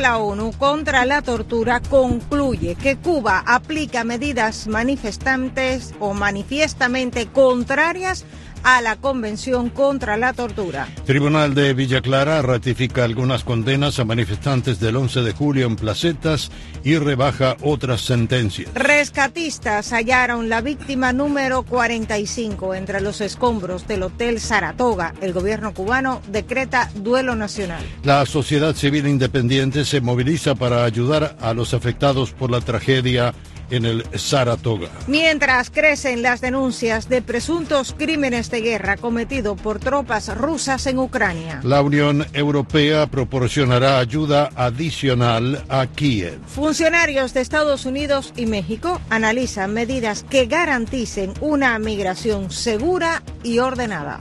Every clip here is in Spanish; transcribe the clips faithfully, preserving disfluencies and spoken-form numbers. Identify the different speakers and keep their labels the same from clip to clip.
Speaker 1: la ONU contra la tortura concluye que Cuba aplica medidas manifestantes o manifiestamente contrarias a la Convención contra la Tortura.
Speaker 2: Tribunal de Villa Clara ratifica algunas condenas a manifestantes del once de julio en Placetas y rebaja otras sentencias.
Speaker 1: Rescatistas hallaron la víctima número cuarenta y cinco entre los escombros del Hotel Saratoga. El gobierno cubano decreta duelo nacional.
Speaker 2: La sociedad civil independiente se moviliza para ayudar a los afectados por la tragedia en el Saratoga.
Speaker 1: Mientras crecen las denuncias de presuntos crímenes de guerra cometidos por tropas rusas en Ucrania.
Speaker 2: La Unión Europea proporcionará ayuda adicional a Kiev.
Speaker 1: Funcionarios de Estados Unidos y México analizan medidas que garanticen una migración segura y ordenada.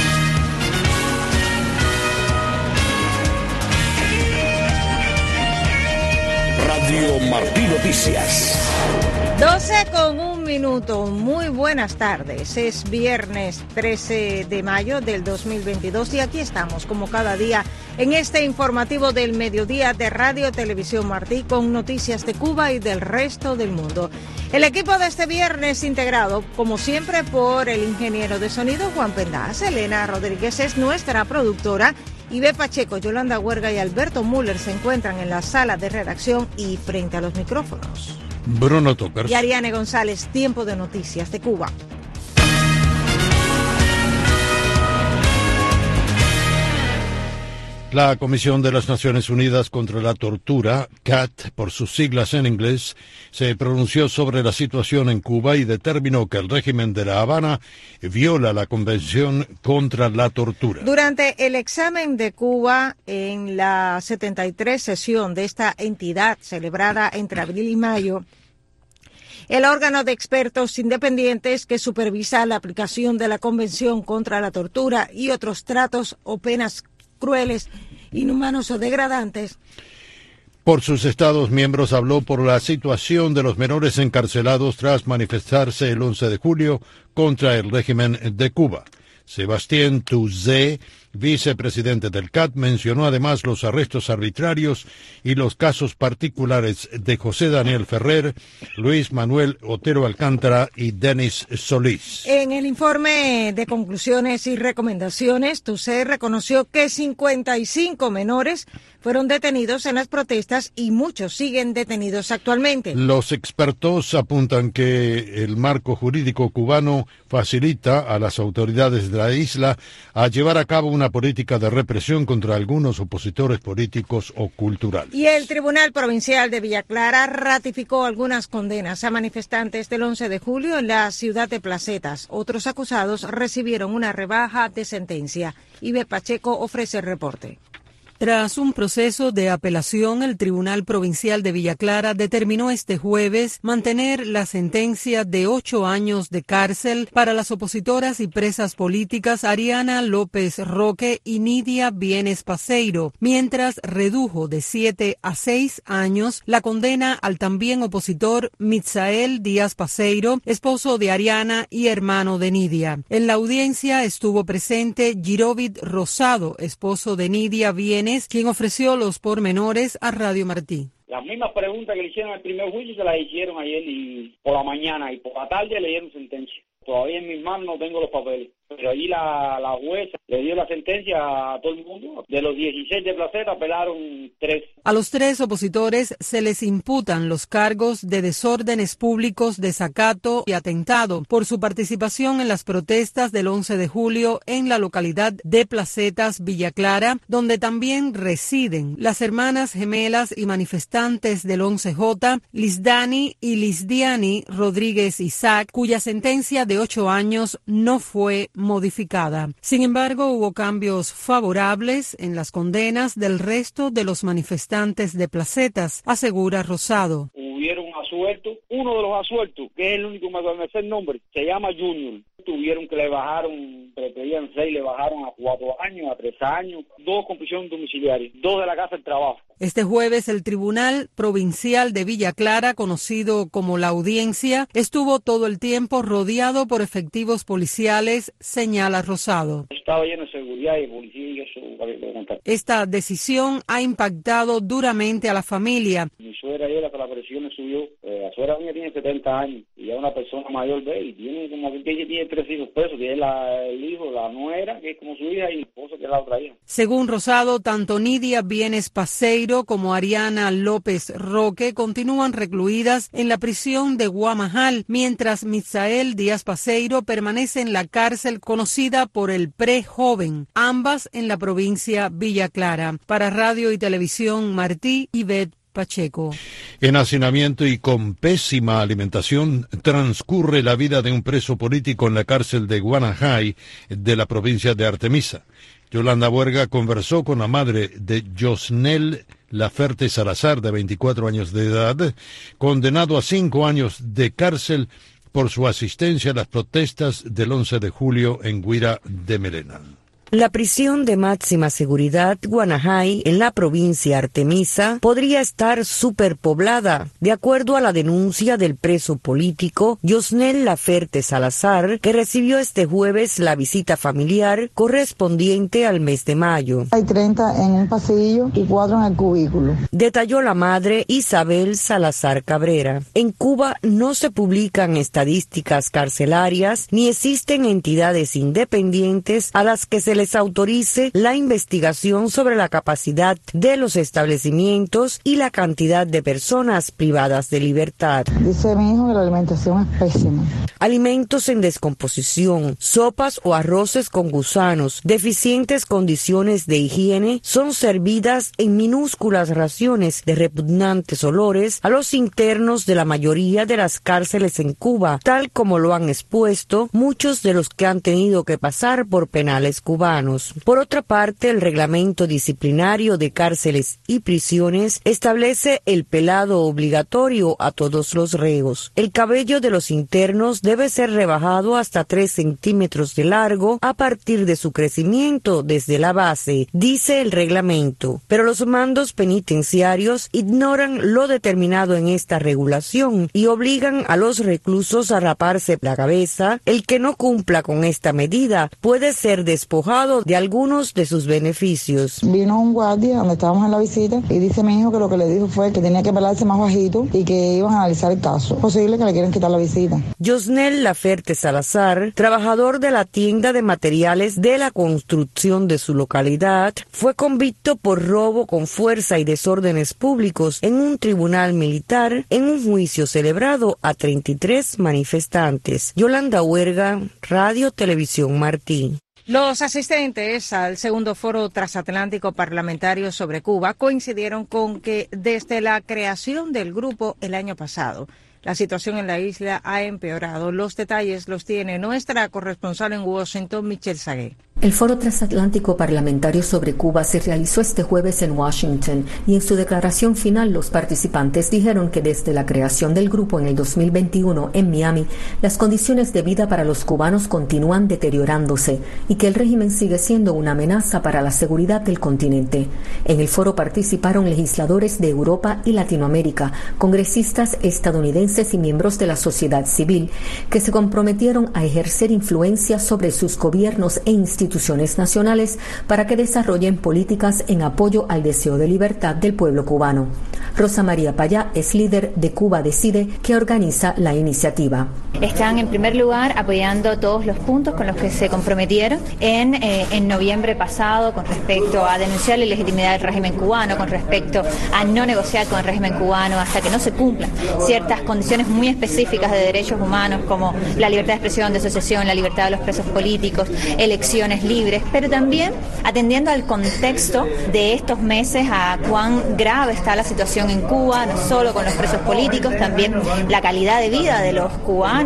Speaker 3: Radio Martí Noticias.
Speaker 1: doce con un minuto. Muy buenas tardes. Es viernes trece de mayo del dos mil veintidós y aquí estamos como cada día en este informativo del mediodía de Radio Televisión Martí con noticias de Cuba y del resto del mundo. El equipo de este viernes integrado como siempre por el ingeniero de sonido Juan Pendas. Elena Rodríguez es nuestra productora. Ibe Pacheco, Yolanda Huerga y Alberto Müller se encuentran en la sala de redacción y frente a los micrófonos.
Speaker 2: Bruno Topers
Speaker 1: y Ariane González, tiempo de noticias de Cuba.
Speaker 2: La Comisión de las Naciones Unidas contra la Tortura, C A T por sus siglas en inglés, se pronunció sobre la situación en Cuba y determinó que el régimen de La Habana viola la Convención contra la Tortura.
Speaker 1: Durante el examen de Cuba en la setenta y tres sesión de esta entidad celebrada entre abril y mayo, el órgano de expertos independientes que supervisa la aplicación de la Convención contra la Tortura y otros tratos o penas crueles, inhumanos o degradantes.
Speaker 2: Por sus Estados miembros habló por la situación de los menores encarcelados tras manifestarse el once de julio contra el régimen de Cuba. Sebastián Touzé, vicepresidente del C A T, mencionó además los arrestos arbitrarios y los casos particulares de José Daniel Ferrer, Luis Manuel Otero Alcántara y Denis Solís.
Speaker 1: En el informe de conclusiones y recomendaciones, Touzé reconoció que cincuenta y cinco menores fueron detenidos en las protestas y muchos siguen detenidos actualmente.
Speaker 2: Los expertos apuntan que el marco jurídico cubano facilita a las autoridades de la isla a llevar a cabo una política de represión contra algunos opositores políticos o culturales.
Speaker 1: Y el Tribunal Provincial de Villa Clara ratificó algunas condenas a manifestantes del once de julio en la ciudad de Placetas. Otros acusados recibieron una rebaja de sentencia. Ibe Pacheco ofrece el reporte.
Speaker 4: Tras un proceso de apelación, el Tribunal Provincial de Villa Clara determinó este jueves mantener la sentencia de ocho años de cárcel para las opositoras y presas políticas Ariana López Roque y Nidia Vienes Paseiro, mientras redujo de siete a seis años la condena al también opositor Mitzael Díaz Paseiro, esposo de Ariana y hermano de Nidia. En la audiencia estuvo presente Girovid Rosado, esposo de Nidia Vienes, quien ofreció los pormenores a Radio Martí.
Speaker 5: Las mismas preguntas que le hicieron al primer juicio se las hicieron ayer y por la mañana y por la tarde le dieron sentencia. Todavía en mis manos no tengo los papeles, pero allí la, la jueza le dio la sentencia a todo el mundo. De los dieciséis de Placeta apelaron tres.
Speaker 4: A los tres opositores se les imputan los cargos de desórdenes públicos, desacato y atentado por su participación en las protestas del once de julio en la localidad de Placetas, Villa Clara, donde también residen las hermanas gemelas y manifestantes del once J, Lisdani y Lisdiani Rodríguez Isaac, cuya sentencia de ocho años no fue modificada. Sin embargo, hubo cambios favorables en las condenas del resto de los manifestantes de Placetas, asegura Rosado.
Speaker 5: Hubieron asueltos, uno de los asueltos, que es el único que me conoce el nombre, se llama Junior. Tuvieron que le bajaron, le pedían seis, le bajaron a cuatro años, a tres años, dos con prisión domiciliaria, dos de la casa del trabajo.
Speaker 4: Este jueves, el Tribunal Provincial de Villa Clara, conocido como La Audiencia, estuvo todo el tiempo rodeado por efectivos policiales, señala Rosado.
Speaker 5: Estaba lleno de seguridad y de policía y eso para que lo contar.
Speaker 4: Esta decisión ha impactado duramente a la familia.
Speaker 5: Mi suegra ayer, hasta la presión le subió. Eh, la suegra mía tiene setenta años y ya una persona mayor ve y tiene como que ella tiene tres hijos presos, que es la, el hijo, la nuera, que es como su hija, y el esposo, que es la otra hija.
Speaker 4: Según Rosado, tanto Nidia Bienes Paseiro como Ariana López Roque continúan recluidas en la prisión de Guamajal, mientras Misael Díaz Paseiro permanece en la cárcel conocida por el Pre-Joven, ambas en la provincia Villa Clara. Para Radio y Televisión Martí, Ivette Pacheco.
Speaker 2: En hacinamiento y con pésima alimentación transcurre la vida de un preso político en la cárcel de Guanajay de la provincia de Artemisa. Yolanda Buerga conversó con la madre de Yosnel Laferte Salazar, de veinticuatro años de edad, condenado a cinco años de cárcel por su asistencia a las protestas del once de julio en Guira de Melena.
Speaker 6: La prisión de máxima seguridad Guanajay en la provincia Artemisa podría estar superpoblada, de acuerdo a la denuncia del preso político Yosnel Laferte Salazar, que recibió este jueves la visita familiar correspondiente al mes de mayo.
Speaker 7: Hay treinta en un pasillo y cuatro en el cubículo.
Speaker 6: Detalló la madre Isabel Salazar Cabrera. En Cuba no se publican estadísticas carcelarias ni existen entidades independientes a las que se les autorice la investigación sobre la capacidad de los establecimientos y la cantidad de personas privadas de libertad.
Speaker 7: Dice mi hijo que la alimentación es pésima.
Speaker 6: Alimentos en descomposición, sopas o arroces con gusanos, deficientes condiciones de higiene, son servidas en minúsculas raciones de repugnantes olores a los internos de la mayoría de las cárceles en Cuba, tal como lo han expuesto muchos de los que han tenido que pasar por penales cubanos. Por otra parte, el reglamento disciplinario de cárceles y prisiones establece el pelado obligatorio a todos los reos. El cabello de los internos debe ser rebajado hasta tres centímetros de largo a partir de su crecimiento desde la base, dice el reglamento. Pero los mandos penitenciarios ignoran lo determinado en esta regulación y obligan a los reclusos a raparse la cabeza. El que no cumpla con esta medida puede ser despojado de algunos de sus beneficios.
Speaker 7: Vino un guardia donde estábamos en la visita y dice mi hijo que lo que le dijo fue que tenía que pelarse más bajito y que iban a analizar el caso. Es posible que le quieran quitar la visita.
Speaker 6: Yosnel Laferte Salazar, trabajador de la tienda de materiales de la construcción de su localidad, fue convicto por robo con fuerza y desórdenes públicos en un tribunal militar en un juicio celebrado a treinta y tres manifestantes. Yolanda Huerga, Radio Televisión Martí.
Speaker 1: Los asistentes al segundo foro transatlántico parlamentario sobre Cuba coincidieron con que desde la creación del grupo el año pasado, la situación en la isla ha empeorado. Los detalles los tiene nuestra corresponsal en Washington, Michelle Sagué.
Speaker 8: El Foro Transatlántico Parlamentario sobre Cuba se realizó este jueves en Washington y en su declaración final los participantes dijeron que desde la creación del grupo en el dos mil veintiuno en Miami, las condiciones de vida para los cubanos continúan deteriorándose y que el régimen sigue siendo una amenaza para la seguridad del continente. En el foro participaron legisladores de Europa y Latinoamérica, congresistas estadounidenses y miembros de la sociedad civil, que se comprometieron a ejercer influencia sobre sus gobiernos e instituciones instituciones nacionales para que desarrollen políticas en apoyo al deseo de libertad del pueblo cubano. Rosa María Payá es líder de Cuba Decide, que organiza la iniciativa.
Speaker 9: Están en primer lugar apoyando todos los puntos con los que se comprometieron en, eh, en noviembre pasado con respecto a denunciar la ilegitimidad del régimen cubano, con respecto a no negociar con el régimen cubano hasta que no se cumplan ciertas condiciones muy específicas de derechos humanos como la libertad de expresión, de asociación, la libertad de los presos políticos, elecciones libres, pero también atendiendo al contexto de estos meses, a cuán grave está la situación en Cuba, no solo con los presos políticos, también la calidad de vida de los cubanos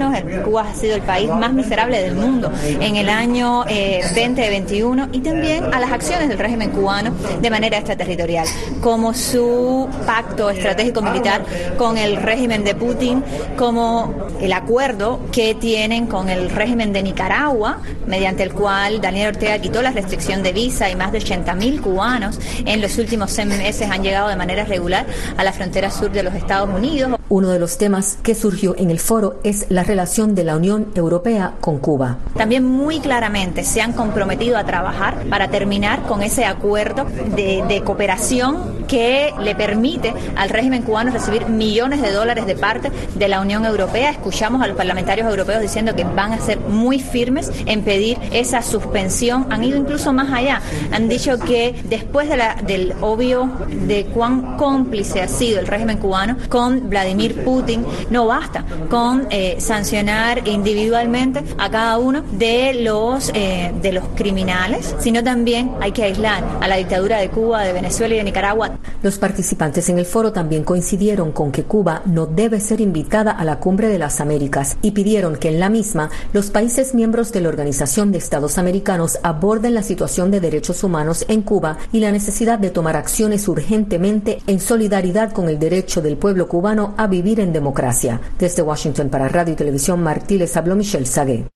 Speaker 9: cubanos. Cuba ha sido el país más miserable del mundo en el año eh, veinte veintiuno, y también a las acciones del régimen cubano de manera extraterritorial, como su pacto estratégico militar con el régimen de Putin, como el acuerdo que tienen con el régimen de Nicaragua, mediante el cual Daniel Ortega quitó la restricción de visa y más de ochenta mil cubanos en los últimos seis meses han llegado de manera regular a la frontera sur de los Estados Unidos.
Speaker 8: Uno de los temas que surgió en el foro es la relación de la Unión Europea con Cuba.
Speaker 9: También muy claramente se han comprometido a trabajar para terminar con ese acuerdo de, de cooperación que le permite al régimen cubano recibir millones de dólares de parte de la Unión Europea. Escuchamos a los parlamentarios europeos diciendo que van a ser muy firmes en pedir esa suspensión. Han ido incluso más allá. Han dicho que después de la, del obvio de cuán cómplice ha sido el régimen cubano con Vladimir Putin, no basta con eh, sancionar individualmente a cada uno de los, eh, de los criminales, sino también hay que aislar a la dictadura de Cuba, de Venezuela y de Nicaragua.
Speaker 8: Los participantes en el foro también coincidieron con que Cuba no debe ser invitada a la Cumbre de las Américas y pidieron que en la misma los países miembros de la Organización de Estados Americanos aborden la situación de derechos humanos en Cuba y la necesidad de tomar acciones urgentemente en solidaridad con el derecho del pueblo cubano a vivir en democracia. Desde Washington para Radio y Televisión Martí les habló Michelle Sagué.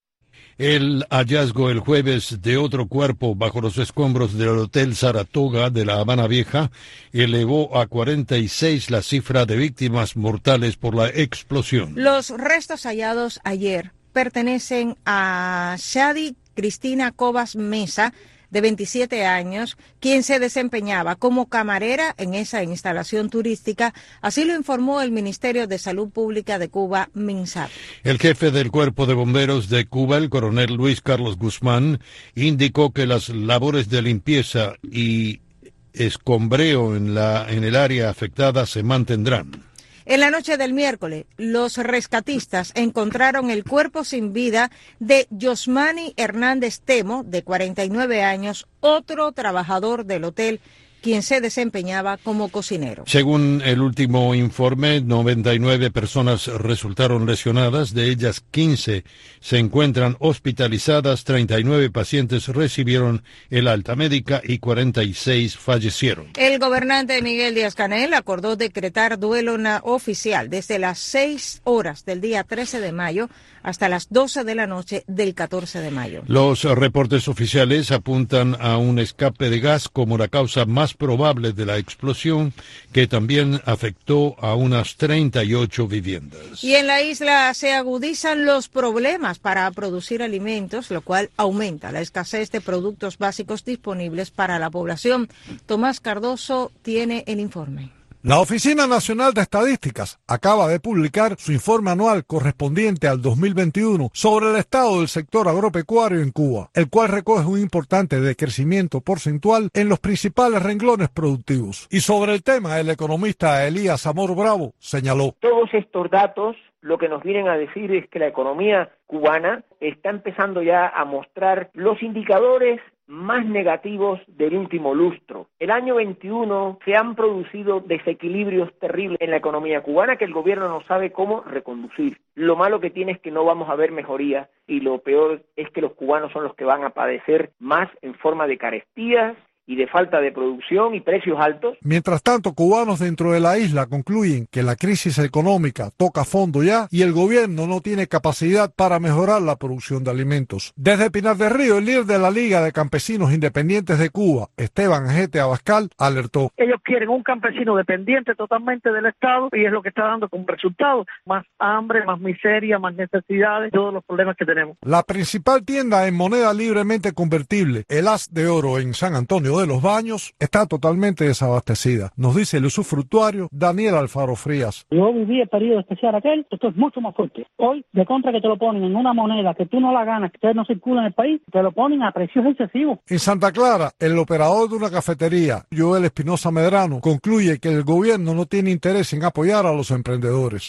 Speaker 2: El hallazgo el jueves de otro cuerpo bajo los escombros del Hotel Saratoga de La Habana Vieja elevó a cuarenta y seis la cifra de víctimas mortales por la explosión.
Speaker 1: Los restos hallados ayer pertenecen a Shadi Cristina Cobas Mesa, de veintisiete años, quien se desempeñaba como camarera en esa instalación turística, así lo informó el Ministerio de Salud Pública de Cuba, MINSAP.
Speaker 2: El jefe del Cuerpo de Bomberos de Cuba, el coronel Luis Carlos Guzmán, indicó que las labores de limpieza y escombreo en, la, en el área afectada se mantendrán.
Speaker 1: En la noche del miércoles, los rescatistas encontraron el cuerpo sin vida de Yosmani Hernández Temo, de cuarenta y nueve años, otro trabajador del hotel, quien se desempeñaba como cocinero.
Speaker 2: Según el último informe, noventa y nueve personas resultaron lesionadas, de ellas quince se encuentran hospitalizadas, treinta y nueve pacientes recibieron el alta médica y cuarenta y seis fallecieron.
Speaker 1: El gobernante Miguel Díaz-Canel acordó decretar duelo oficial desde las seis horas del día trece de mayo hasta las doce de la noche del catorce de mayo.
Speaker 2: Los reportes oficiales apuntan a un escape de gas como la causa más probable de la explosión, que también afectó a unas treinta y ocho viviendas.
Speaker 1: Y en la isla se agudizan los problemas para producir alimentos, lo cual aumenta la escasez de productos básicos disponibles para la población. Tomás Cardoso tiene el informe.
Speaker 10: La Oficina Nacional de Estadísticas acaba de publicar su informe anual correspondiente al dos mil veintiuno sobre el estado del sector agropecuario en Cuba, el cual recoge un importante decrecimiento porcentual en los principales renglones productivos. Y sobre el tema, el economista Elías Amor Bravo señaló:
Speaker 11: todos estos datos lo que nos vienen a decir es que la economía cubana está empezando ya a mostrar los indicadores más negativos del último lustro. El año veintiuno se han producido desequilibrios terribles en la economía cubana que el gobierno no sabe cómo reconducir. Lo malo que tiene es que no vamos a ver mejoría y lo peor es que los cubanos son los que van a padecer más en forma de carestías y de falta de producción y precios altos.
Speaker 10: Mientras tanto, cubanos dentro de la isla concluyen que la crisis económica toca fondo ya y el gobierno no tiene capacidad para mejorar la producción de alimentos. Desde Pinar del Río, el líder de la Liga de Campesinos Independientes de Cuba, Esteban Gete Abascal, alertó:
Speaker 12: ellos quieren un campesino dependiente totalmente del Estado y es lo que está dando como resultado más hambre, más miseria, más necesidades, todos los problemas que tenemos.
Speaker 10: La principal tienda en moneda libremente convertible, el As de Oro en San Antonio de los Baños, está totalmente desabastecida, nos dice el usufructuario Daniel Alfaro Frías.
Speaker 13: Yo viví el periodo especial aquel, esto es mucho más fuerte. Hoy, de contra que te lo ponen en una moneda que tú no la ganas, que no circula en el país, te lo ponen a precios excesivos.
Speaker 10: En Santa Clara, el operador de una cafetería, Joel Espinosa Medrano, concluye que el gobierno no tiene interés en apoyar a los emprendedores.
Speaker 11: Hay gobierno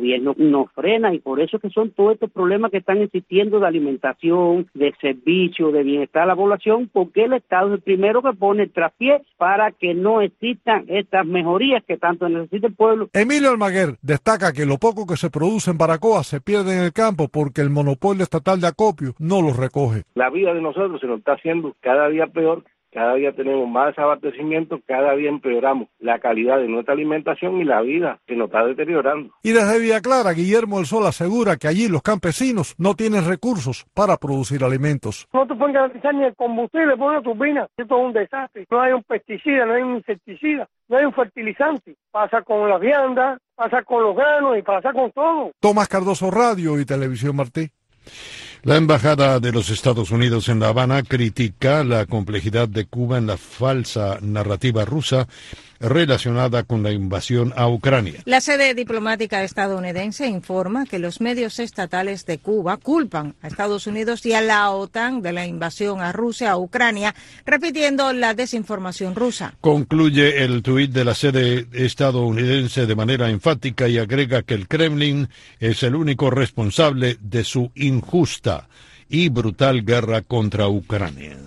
Speaker 14: gobierno nos frena, y por eso que son todos estos problemas que están existiendo de alimentación, de servicio, de bienestar a la población, porque el Estado es el primero que pone el traspié para que no existan estas mejorías que tanto necesita el pueblo.
Speaker 10: Emilio Almaguer destaca que lo poco que se produce en Baracoa se pierde en el campo porque el monopolio estatal de acopio no los recoge.
Speaker 15: La vida de nosotros se nos está haciendo cada día peor. Cada día tenemos más desabastecimiento, cada día empeoramos la calidad de nuestra alimentación y la vida se nos está deteriorando.
Speaker 10: Y desde Villa Clara, Guillermo del Sol asegura que allí los campesinos no tienen recursos para producir alimentos.
Speaker 16: No te pueden garantizar ni el combustible por una turbina. Esto es un desastre. No hay un pesticida, no hay un insecticida, no hay un fertilizante. Pasa con las viandas, pasa con los granos y pasa con todo.
Speaker 10: Tomás Cardoso, Radio y Televisión Martí.
Speaker 2: La Embajada de los Estados Unidos en La Habana critica la complejidad de Cuba en la falsa narrativa rusa relacionada con la invasión a Ucrania.
Speaker 1: La sede diplomática estadounidense informa que los medios estatales de Cuba culpan a Estados Unidos y a la OTAN de la invasión a Rusia a Ucrania, repitiendo la desinformación rusa.
Speaker 2: Concluye el tuit de la sede estadounidense de manera enfática y agrega que el Kremlin es el único responsable de su injusta y brutal guerra contra Ucrania.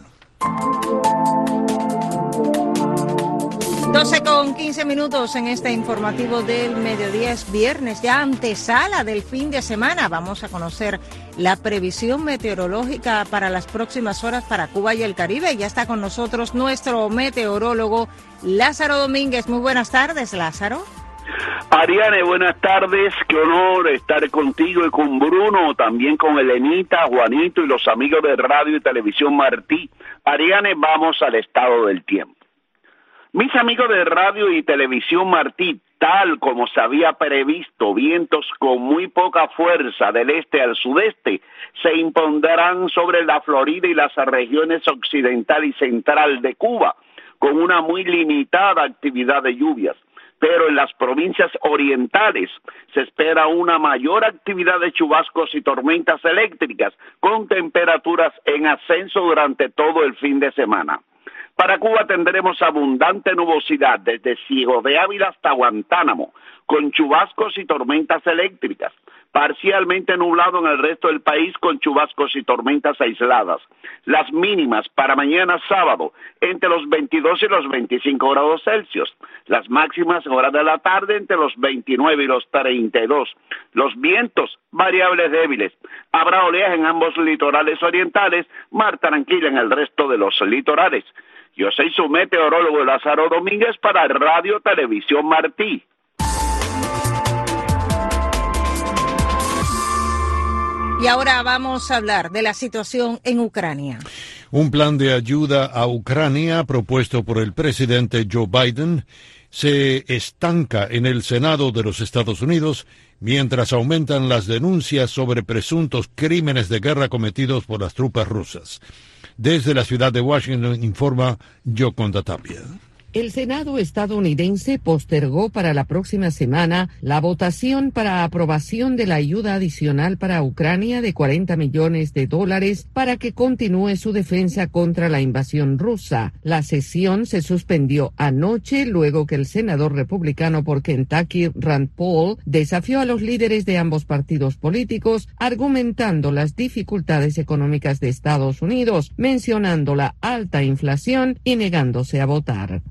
Speaker 1: doce con quince minutos en este informativo del mediodía. Es viernes, ya antesala del fin de semana. Vamos a conocer la previsión meteorológica para las próximas horas para Cuba y el Caribe. Ya está con nosotros nuestro meteorólogo Lázaro Domínguez. Muy buenas tardes, Lázaro.
Speaker 17: Ariane, buenas tardes, qué honor estar contigo y con Bruno, también con Elenita, Juanito y los amigos de Radio y Televisión Martí. Ariane, vamos al estado del tiempo. Mis amigos de Radio y Televisión Martí, tal como se había previsto, vientos con muy poca fuerza del este al sudeste se impondrán sobre la Florida y las regiones occidental y central de Cuba, con una muy limitada actividad de lluvias. Pero en las provincias orientales se espera una mayor actividad de chubascos y tormentas eléctricas, con temperaturas en ascenso durante todo el fin de semana. Para Cuba tendremos abundante nubosidad desde Ciego de Ávila hasta Guantánamo, con chubascos y tormentas eléctricas, parcialmente nublado en el resto del país con chubascos y tormentas aisladas. Las mínimas para mañana sábado entre los veintidós y los veinticinco grados Celsius, las máximas en horas de la tarde entre los veintinueve y los treinta y dos. Los vientos variables débiles. Habrá oleaje en ambos litorales orientales, mar tranquila en el resto de los litorales. Yo soy su meteorólogo Lázaro Domínguez para Radio Televisión Martí.
Speaker 1: Y ahora vamos a hablar de la situación en Ucrania.
Speaker 2: Un plan de ayuda a Ucrania propuesto por el presidente Joe Biden se estanca en el Senado de los Estados Unidos mientras aumentan las denuncias sobre presuntos crímenes de guerra cometidos por las tropas rusas. Desde la ciudad de Washington informa Yoconda Tapia.
Speaker 18: El Senado estadounidense postergó para la próxima semana la votación para aprobación de la ayuda adicional para Ucrania de cuarenta millones de dólares para que continúe su defensa contra la invasión rusa. La sesión se suspendió anoche luego que el senador republicano por Kentucky, Rand Paul, desafió a los líderes de ambos partidos políticos argumentando las dificultades económicas de Estados Unidos, mencionando la alta inflación y negándose a votar.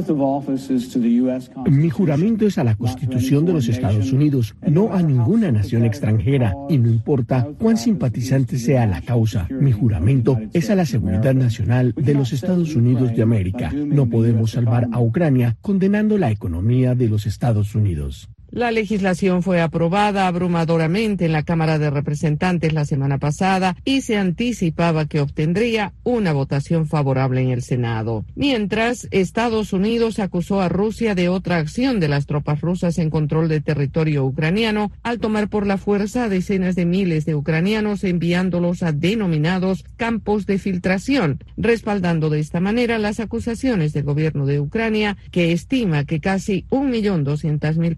Speaker 19: Mi juramento es a la Constitución de los Estados Unidos, no a ninguna nación extranjera, y no importa cuán simpatizante sea la causa. Mi juramento es a la seguridad nacional de los Estados Unidos de América. No podemos salvar a Ucrania condenando la economía de los Estados Unidos.
Speaker 18: La legislación fue aprobada abrumadoramente en la Cámara de Representantes la semana pasada y se anticipaba que obtendría una votación favorable en el Senado. Mientras, Estados Unidos acusó a Rusia de otra acción de las tropas rusas en control de territorio ucraniano al tomar por la fuerza a decenas de miles de ucranianos enviándolos a denominados campos de filtración, respaldando de esta manera las acusaciones del gobierno de Ucrania, que estima que casi un millón doscientas mil personas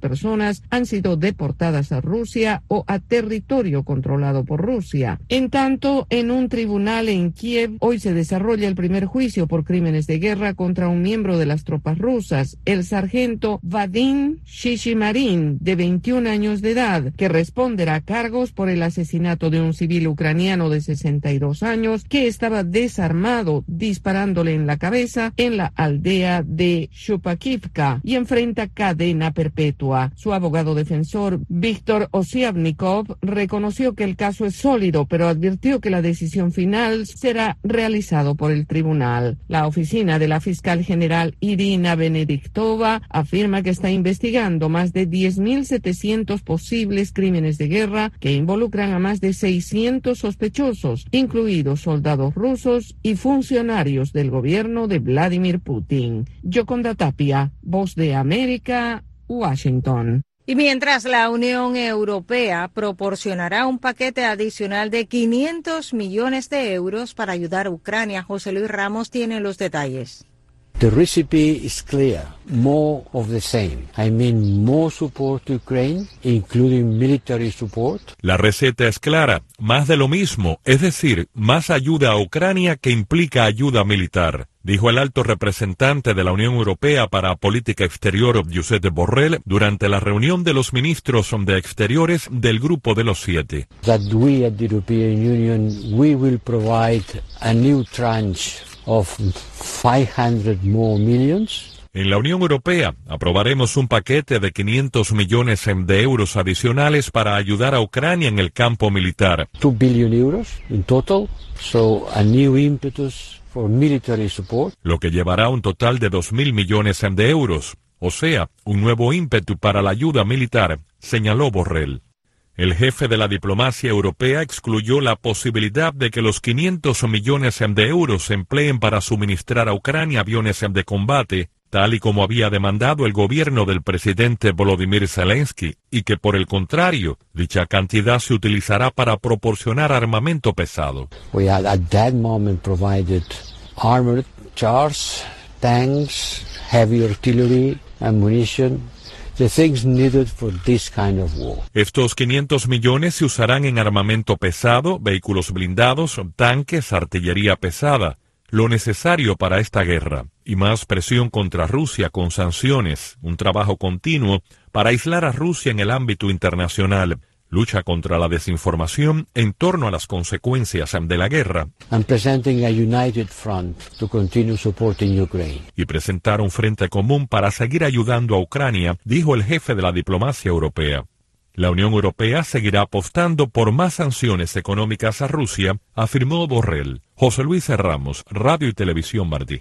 Speaker 18: personas han sido deportadas a Rusia o a territorio controlado por Rusia. En tanto, en un tribunal en Kiev, hoy se desarrolla el primer juicio por crímenes de guerra contra un miembro de las tropas rusas, el sargento Vadim Shishimarin, de veintiún años de edad, que responderá a cargos por el asesinato de un civil ucraniano de sesenta y dos años que estaba desarmado disparándole en la cabeza en la aldea de Shupakivka y enfrenta cadena perpetua. Su abogado defensor, Víctor Osiavnikov, reconoció que el caso es sólido, pero advirtió que la decisión final será realizado por el tribunal. La oficina de la fiscal general Irina Benediktova afirma que está investigando más de diez mil setecientos posibles crímenes de guerra que involucran a más de seiscientos sospechosos, incluidos soldados rusos y funcionarios del gobierno de Vladimir Putin. Yoconda Tapia, Voz de América, Washington.
Speaker 1: Y mientras la Unión Europea proporcionará un paquete adicional de quinientos millones de euros para ayudar a Ucrania, José Luis Ramos tiene los detalles.
Speaker 20: The recipe is clear. More of the same. I mean more support to Ukraine, including military support.
Speaker 21: La receta es clara. Más de lo mismo, es decir, más ayuda a Ucrania que implica ayuda militar, dijo el alto representante de la Unión Europea para Política Exterior, Josep Borrell, durante la reunión de los ministros de Exteriores del Grupo de los Siete.
Speaker 20: That we at the European Union, we will provide a new tranche of five hundred more millions.
Speaker 21: En la Unión Europea aprobaremos un paquete de quinientos millones de euros adicionales para ayudar a Ucrania en el campo militar.
Speaker 20: two billion euros in total, so a new impetus for military support.
Speaker 21: Lo que llevará un total de dos mil millones de euros, o sea, un nuevo ímpetu para la ayuda militar, señaló Borrell. El jefe de la diplomacia europea excluyó la posibilidad de que los quinientos millones de euros se empleen para suministrar a Ucrania aviones de combate, tal y como había demandado el gobierno del presidente Volodymyr Zelensky, y que por el contrario, dicha cantidad se utilizará para proporcionar armamento pesado.
Speaker 20: We had at that moment provided armored cars, tanks, heavy artillery, ammunition. The things needed for this kind of war.
Speaker 21: Estos quinientos millones se usarán en armamento pesado, vehículos blindados, tanques, artillería pesada, lo necesario para esta guerra, y más presión contra Rusia con sanciones, un trabajo continuo para aislar a Rusia en el ámbito internacional, lucha contra la desinformación en torno a las consecuencias de la guerra.
Speaker 20: And presenting a united front to continue supporting Ukraine.
Speaker 21: Y presentar un frente común para seguir ayudando a Ucrania, dijo el jefe de la diplomacia europea. La Unión Europea seguirá apostando por más sanciones económicas a Rusia, afirmó Borrell. José Luis Ramos, Radio y Televisión Martí.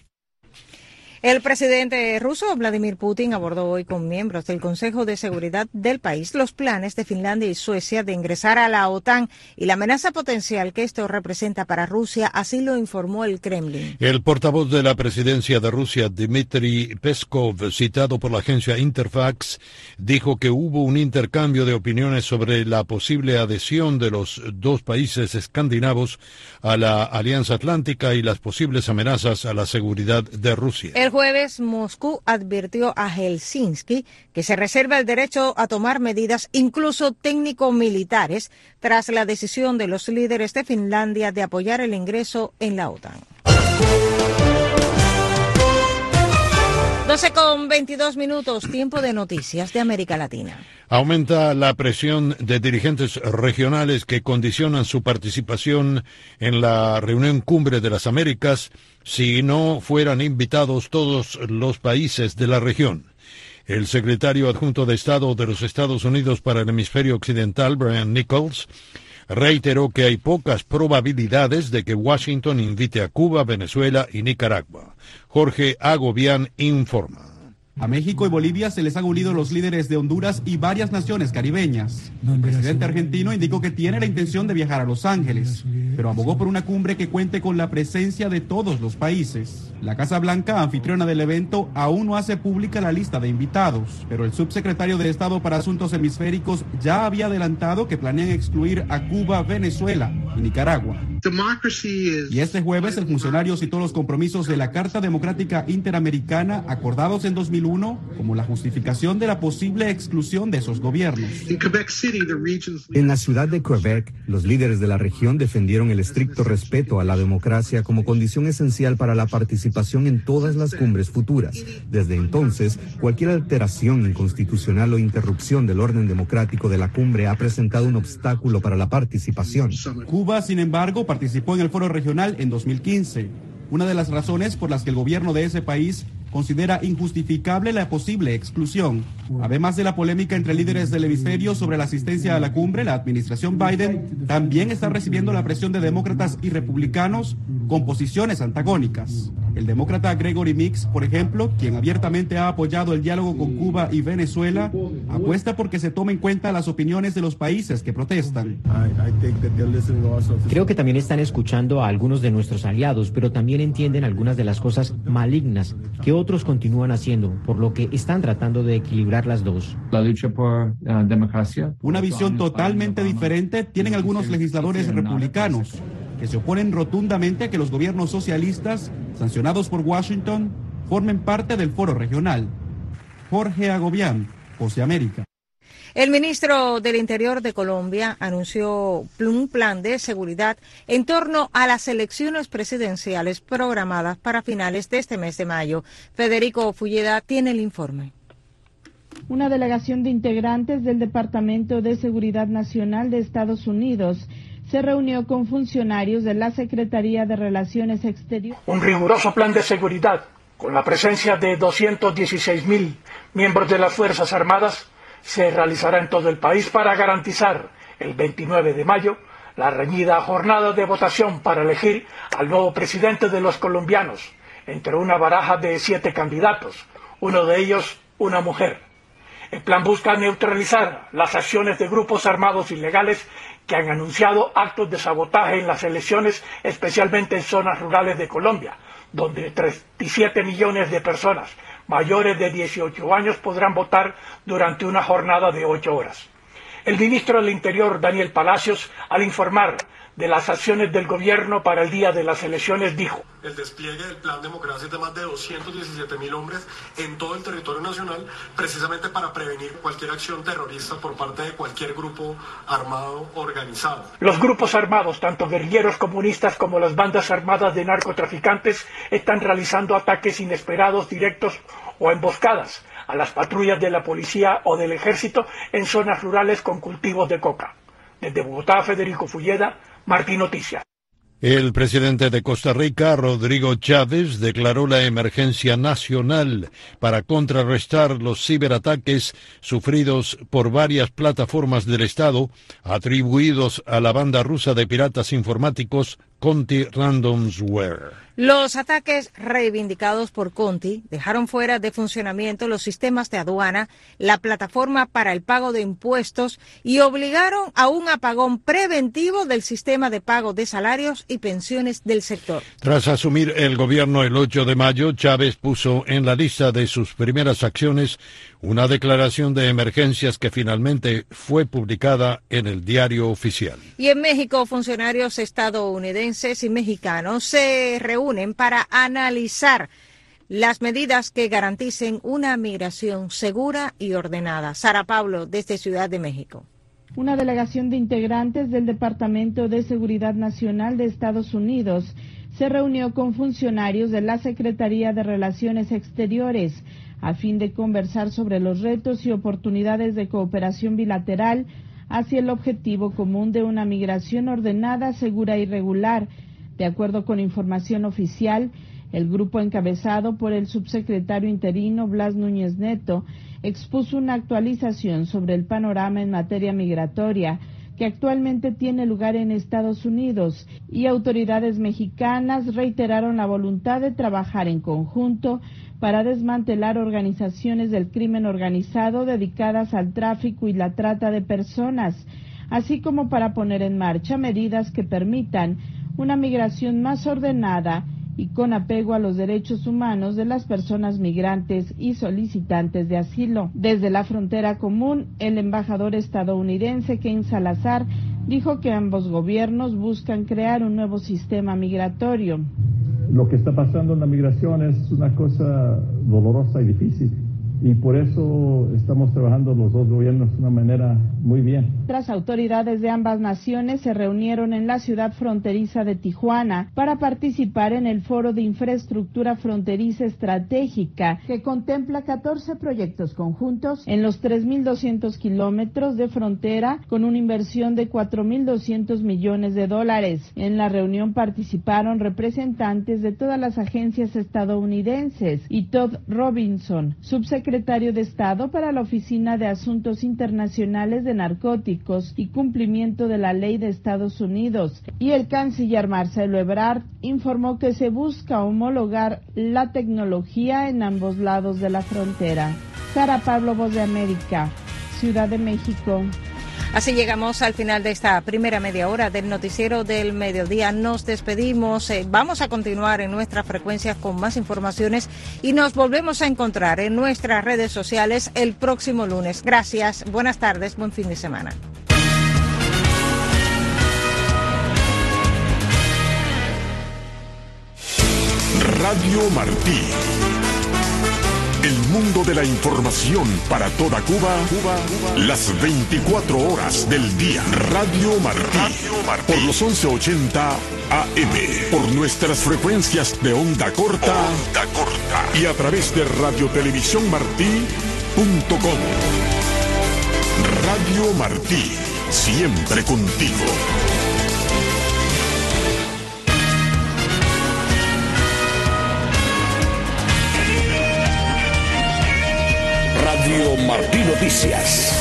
Speaker 1: El presidente ruso Vladimir Putin abordó hoy con miembros del Consejo de Seguridad del país los planes de Finlandia y Suecia de ingresar a la OTAN y la amenaza potencial que esto representa para Rusia, así lo informó el Kremlin.
Speaker 2: El portavoz de la presidencia de Rusia, Dmitry Peskov, citado por la agencia Interfax, dijo que hubo un intercambio de opiniones sobre la posible adhesión de los dos países escandinavos a la Alianza Atlántica y las posibles amenazas a la seguridad de Rusia.
Speaker 1: El jueves, Moscú advirtió a Helsinki que se reserva el derecho a tomar medidas, incluso técnico-militares, tras la decisión de los líderes de Finlandia de apoyar el ingreso en la OTAN. doce con veintidós minutos, tiempo de noticias de América Latina.
Speaker 2: Aumenta la presión de dirigentes regionales que condicionan su participación en la reunión cumbre de las Américas si no fueran invitados todos los países de la región. El secretario adjunto de Estado de los Estados Unidos para el hemisferio occidental, Brian Nichols, reiteró que hay pocas probabilidades de que Washington invite a Cuba, Venezuela y Nicaragua. Jorge Agobián informa.
Speaker 22: A México y Bolivia se les han unido los líderes de Honduras y varias naciones caribeñas. El presidente argentino indicó que tiene la intención de viajar a Los Ángeles, pero abogó por una cumbre que cuente con la presencia de todos los países. La Casa Blanca, anfitriona del evento, aún no hace pública la lista de invitados, pero el subsecretario de Estado para Asuntos Hemisféricos ya había adelantado que planean excluir a Cuba, Venezuela y Nicaragua. Y este jueves el funcionario citó los compromisos de la Carta Democrática Interamericana acordados en dos mil mil uno como la justificación de la posible exclusión de esos gobiernos.
Speaker 3: En la ciudad de Quebec, los líderes de la región defendieron el estricto respeto a la democracia como condición esencial para la participación en todas las cumbres futuras. Desde entonces, cualquier alteración inconstitucional o interrupción del orden democrático de la cumbre ha presentado un obstáculo para la participación.
Speaker 22: Cuba, sin embargo, participó en el foro regional en dos mil quince. Una de las razones por las que el gobierno de ese país considera injustificable la posible exclusión. Además de la polémica entre líderes del hemisferio sobre la asistencia a la cumbre, la administración Biden también está recibiendo la presión de demócratas y republicanos con posiciones antagónicas. El demócrata Gregory Meeks, por ejemplo, quien abiertamente ha apoyado el diálogo con Cuba y Venezuela, apuesta por que se tomen en cuenta las opiniones de los países que protestan.
Speaker 5: Creo que también están escuchando a algunos de nuestros aliados, pero también entienden algunas de las cosas malignas que otros continúan haciendo, por lo que están tratando de equilibrar las dos.
Speaker 22: La lucha por uh, democracia. Una visión totalmente diferente tienen algunos legisladores republicanos, que se oponen rotundamente a que los gobiernos socialistas, sancionados por Washington, formen parte del foro regional. Jorge Agobián, Voz de América.
Speaker 1: El ministro del Interior de Colombia anunció un plan de seguridad en torno a las elecciones presidenciales programadas para finales de este mes de mayo. Federico Fulleda tiene el informe.
Speaker 23: Una delegación de integrantes del Departamento de Seguridad Nacional de Estados Unidos se reunió con funcionarios de la Secretaría de Relaciones Exteriores.
Speaker 24: Un riguroso plan de seguridad, con la presencia de doscientos dieciséis mil miembros de las Fuerzas Armadas, se realizará en todo el país para garantizar el veintinueve de mayo la reñida jornada de votación para elegir al nuevo presidente de los colombianos, entre una baraja de siete candidatos, uno de ellos una mujer. El plan busca neutralizar las acciones de grupos armados ilegales que han anunciado actos de sabotaje en las elecciones, especialmente en zonas rurales de Colombia, donde treinta y siete millones de personas mayores de dieciocho años podrán votar durante una jornada de ocho horas. El ministro del Interior, Daniel Palacios, al informar de las acciones del gobierno para el día de las elecciones, dijo:
Speaker 25: el despliegue del Plan Democracia es de más de doscientos diecisiete mil hombres en todo el territorio nacional, precisamente para prevenir cualquier acción terrorista por parte de cualquier grupo armado organizado.
Speaker 24: Los grupos armados, tanto guerrilleros comunistas como las bandas armadas de narcotraficantes, están realizando ataques inesperados, directos o emboscadas a las patrullas de la policía o del ejército en zonas rurales con cultivos de coca. Desde Bogotá, Federico Fulleda, Martí Noticias.
Speaker 2: El presidente de Costa Rica, Rodrigo Chávez, declaró la emergencia nacional para contrarrestar los ciberataques sufridos por varias plataformas del Estado atribuidos a la banda rusa de piratas informáticos Conti Ransomware.
Speaker 1: Los ataques reivindicados por Conti dejaron fuera de funcionamiento los sistemas de aduana, la plataforma para el pago de impuestos y obligaron a un apagón preventivo del sistema de pago de salarios y pensiones del sector.
Speaker 2: Tras asumir el gobierno el ocho de mayo, Chávez puso en la lista de sus primeras acciones una declaración de emergencias que finalmente fue publicada en el Diario Oficial.
Speaker 1: Y en México, funcionarios estadounidenses y mexicanos se reúnen para analizar las medidas que garanticen una migración segura y ordenada. Sara Pablo, desde Ciudad de México.
Speaker 23: Una delegación de integrantes del Departamento de Seguridad Nacional de Estados Unidos se reunió con funcionarios de la Secretaría de Relaciones Exteriores a fin de conversar sobre los retos y oportunidades de cooperación bilateral hacia el objetivo común de una migración ordenada, segura y regular. De acuerdo con información oficial, el grupo encabezado por el subsecretario interino Blas Núñez Neto expuso una actualización sobre el panorama en materia migratoria que actualmente tiene lugar en Estados Unidos, y autoridades mexicanas reiteraron la voluntad de trabajar en conjunto para desmantelar organizaciones del crimen organizado dedicadas al tráfico y la trata de personas, así como para poner en marcha medidas que permitan una migración más ordenada y con apego a los derechos humanos de las personas migrantes y solicitantes de asilo. Desde la frontera común, el embajador estadounidense Ken Salazar dijo que ambos gobiernos buscan crear un nuevo sistema migratorio.
Speaker 26: Lo que está pasando en la migración es una cosa dolorosa y difícil.
Speaker 4: y por eso estamos trabajando los dos gobiernos de una manera muy bien.
Speaker 23: Las autoridades de ambas naciones se reunieron en la ciudad fronteriza de Tijuana para participar en el Foro de Infraestructura Fronteriza Estratégica, que contempla catorce proyectos conjuntos en los tres mil doscientos kilómetros de frontera con una inversión de cuatro mil doscientos millones de dólares. En la reunión participaron representantes de todas las agencias estadounidenses y Todd Robinson, subsecretario de Estado para la Oficina de Asuntos Internacionales de Narcóticos y Cumplimiento de la Ley de Estados Unidos, y el canciller Marcelo Ebrard informó que se busca homologar la tecnología en ambos lados de la frontera. Sara Pablo, Voz de América, Ciudad de México.
Speaker 1: Así llegamos al final de esta primera media hora del noticiero del mediodía. Nos despedimos. Eh, vamos a continuar en nuestras frecuencias con más informaciones y nos volvemos a encontrar en nuestras redes sociales el próximo lunes. Gracias. Buenas tardes. Buen fin de semana.
Speaker 6: Radio Martí. El mundo de la información para toda Cuba, Cuba, Cuba, las veinticuatro horas del día. Radio Martí, Radio Martí, por los once ochenta A M, por nuestras frecuencias de onda corta, onda corta y a través de radiotelevisiónmartí punto com. Radio Martí, siempre contigo. Radio Martí Noticias.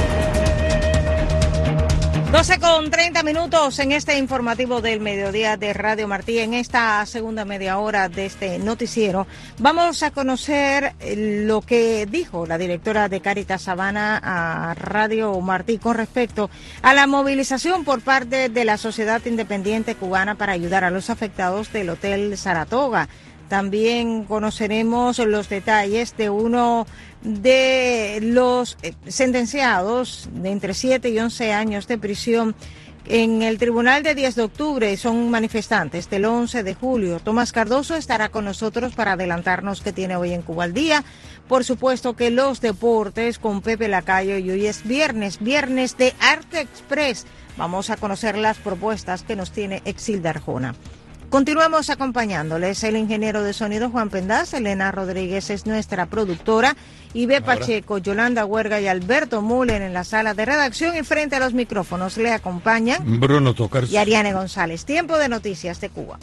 Speaker 1: doce con treinta minutos en este informativo del mediodía de Radio Martí. En esta segunda media hora de este noticiero vamos a conocer lo que dijo la directora de Cáritas Sabana a Radio Martí con respecto a la movilización por parte de la Sociedad Independiente Cubana para ayudar a los afectados del Hotel Saratoga. También conoceremos los detalles de uno de los sentenciados de entre siete y once años de prisión en el Tribunal de diez de octubre. Son manifestantes del once de julio. Tomás Cardoso estará con nosotros para adelantarnos qué tiene hoy en Cuba al día. Por supuesto que los deportes con Pepe Lacayo, y hoy es viernes, viernes de Arte Express. Vamos a conocer las propuestas que nos tiene Exilda Arjona. Continuamos acompañándoles. El ingeniero de sonido Juan Pendaz, Elena Rodríguez es nuestra productora, Ibe Pacheco, Yolanda Huerga y Alberto Mullen en la sala de redacción, y frente a los micrófonos le acompañan
Speaker 2: Bruno Tocars
Speaker 1: y Ariane González. Tiempo de noticias de Cuba.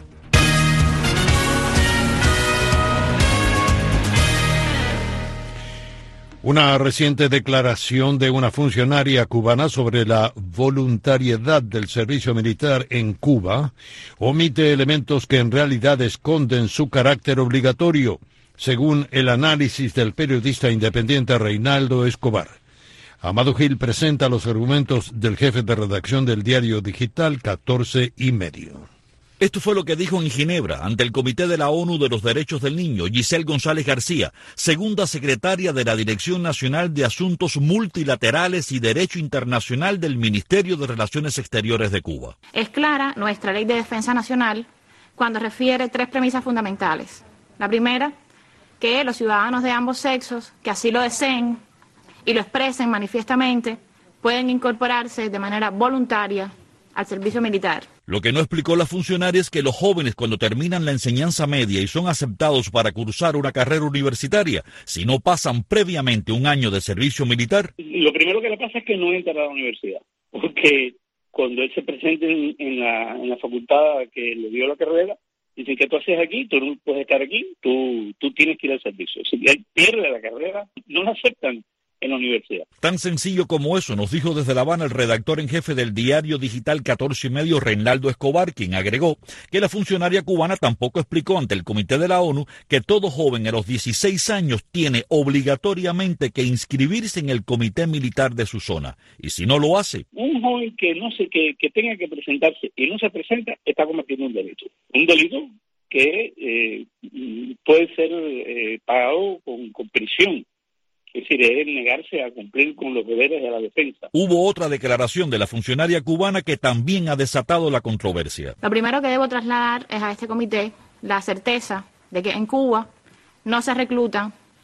Speaker 2: Una reciente declaración de una funcionaria cubana sobre la voluntariedad del servicio militar en Cuba omite elementos que en realidad esconden su carácter obligatorio, según el análisis del periodista independiente Reinaldo Escobar. Amado Gil presenta los argumentos del jefe de redacción del diario digital catorce y medio.
Speaker 7: Esto fue lo que dijo en Ginebra, ante el Comité de la ONU de los Derechos del Niño, Giselle González García, segunda secretaria de la Dirección Nacional de Asuntos Multilaterales y Derecho Internacional del Ministerio de Relaciones Exteriores de Cuba.
Speaker 8: Es clara nuestra Ley de Defensa Nacional cuando refiere tres premisas fundamentales. La primera, que los ciudadanos de ambos sexos, que así lo deseen y lo expresen manifiestamente, pueden incorporarse de manera voluntaria al servicio militar.
Speaker 7: Lo que no explicó la funcionaria es que los jóvenes, cuando terminan la enseñanza media y son aceptados para cursar una carrera universitaria, si no pasan previamente un año de servicio militar,
Speaker 9: lo primero que le pasa es que no entra a la universidad, porque cuando él se presenta en, en, la, en la facultad que le dio la carrera, dicen que tú haces aquí, tú no puedes estar aquí, tú, tú tienes que ir al servicio. Si él pierde la carrera, no la aceptan en la universidad.
Speaker 7: Tan sencillo como eso, nos dijo desde La Habana el redactor en jefe del diario digital catorce y medio, Reinaldo Escobar, quien agregó que la funcionaria cubana tampoco explicó ante el Comité de la ONU que todo joven a los dieciséis años tiene obligatoriamente que inscribirse en el comité militar de su zona. Y si no lo hace...
Speaker 9: Un joven que no sé que, que tenga que presentarse y no se presenta, está cometiendo un delito. Un delito que eh, puede ser eh, pagado con, con prisión. Es decir, es negarse a cumplir con los deberes de la defensa.
Speaker 7: Hubo otra declaración de la funcionaria cubana que también ha desatado la controversia.
Speaker 8: Lo primero que debo trasladar es a este comité la certeza de que en Cuba no se reclutan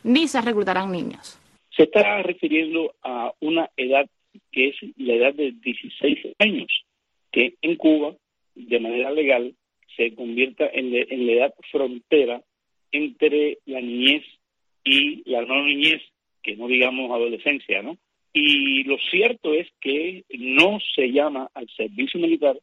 Speaker 8: ni se reclutarán niños.
Speaker 9: Se está refiriendo a una edad que es la edad de dieciséis años, que en Cuba, de manera legal, se convierta en, le, en la edad frontera entre la niñez y la no niñez, que no digamos adolescencia, ¿no? Y lo cierto es que no se llama al servicio militar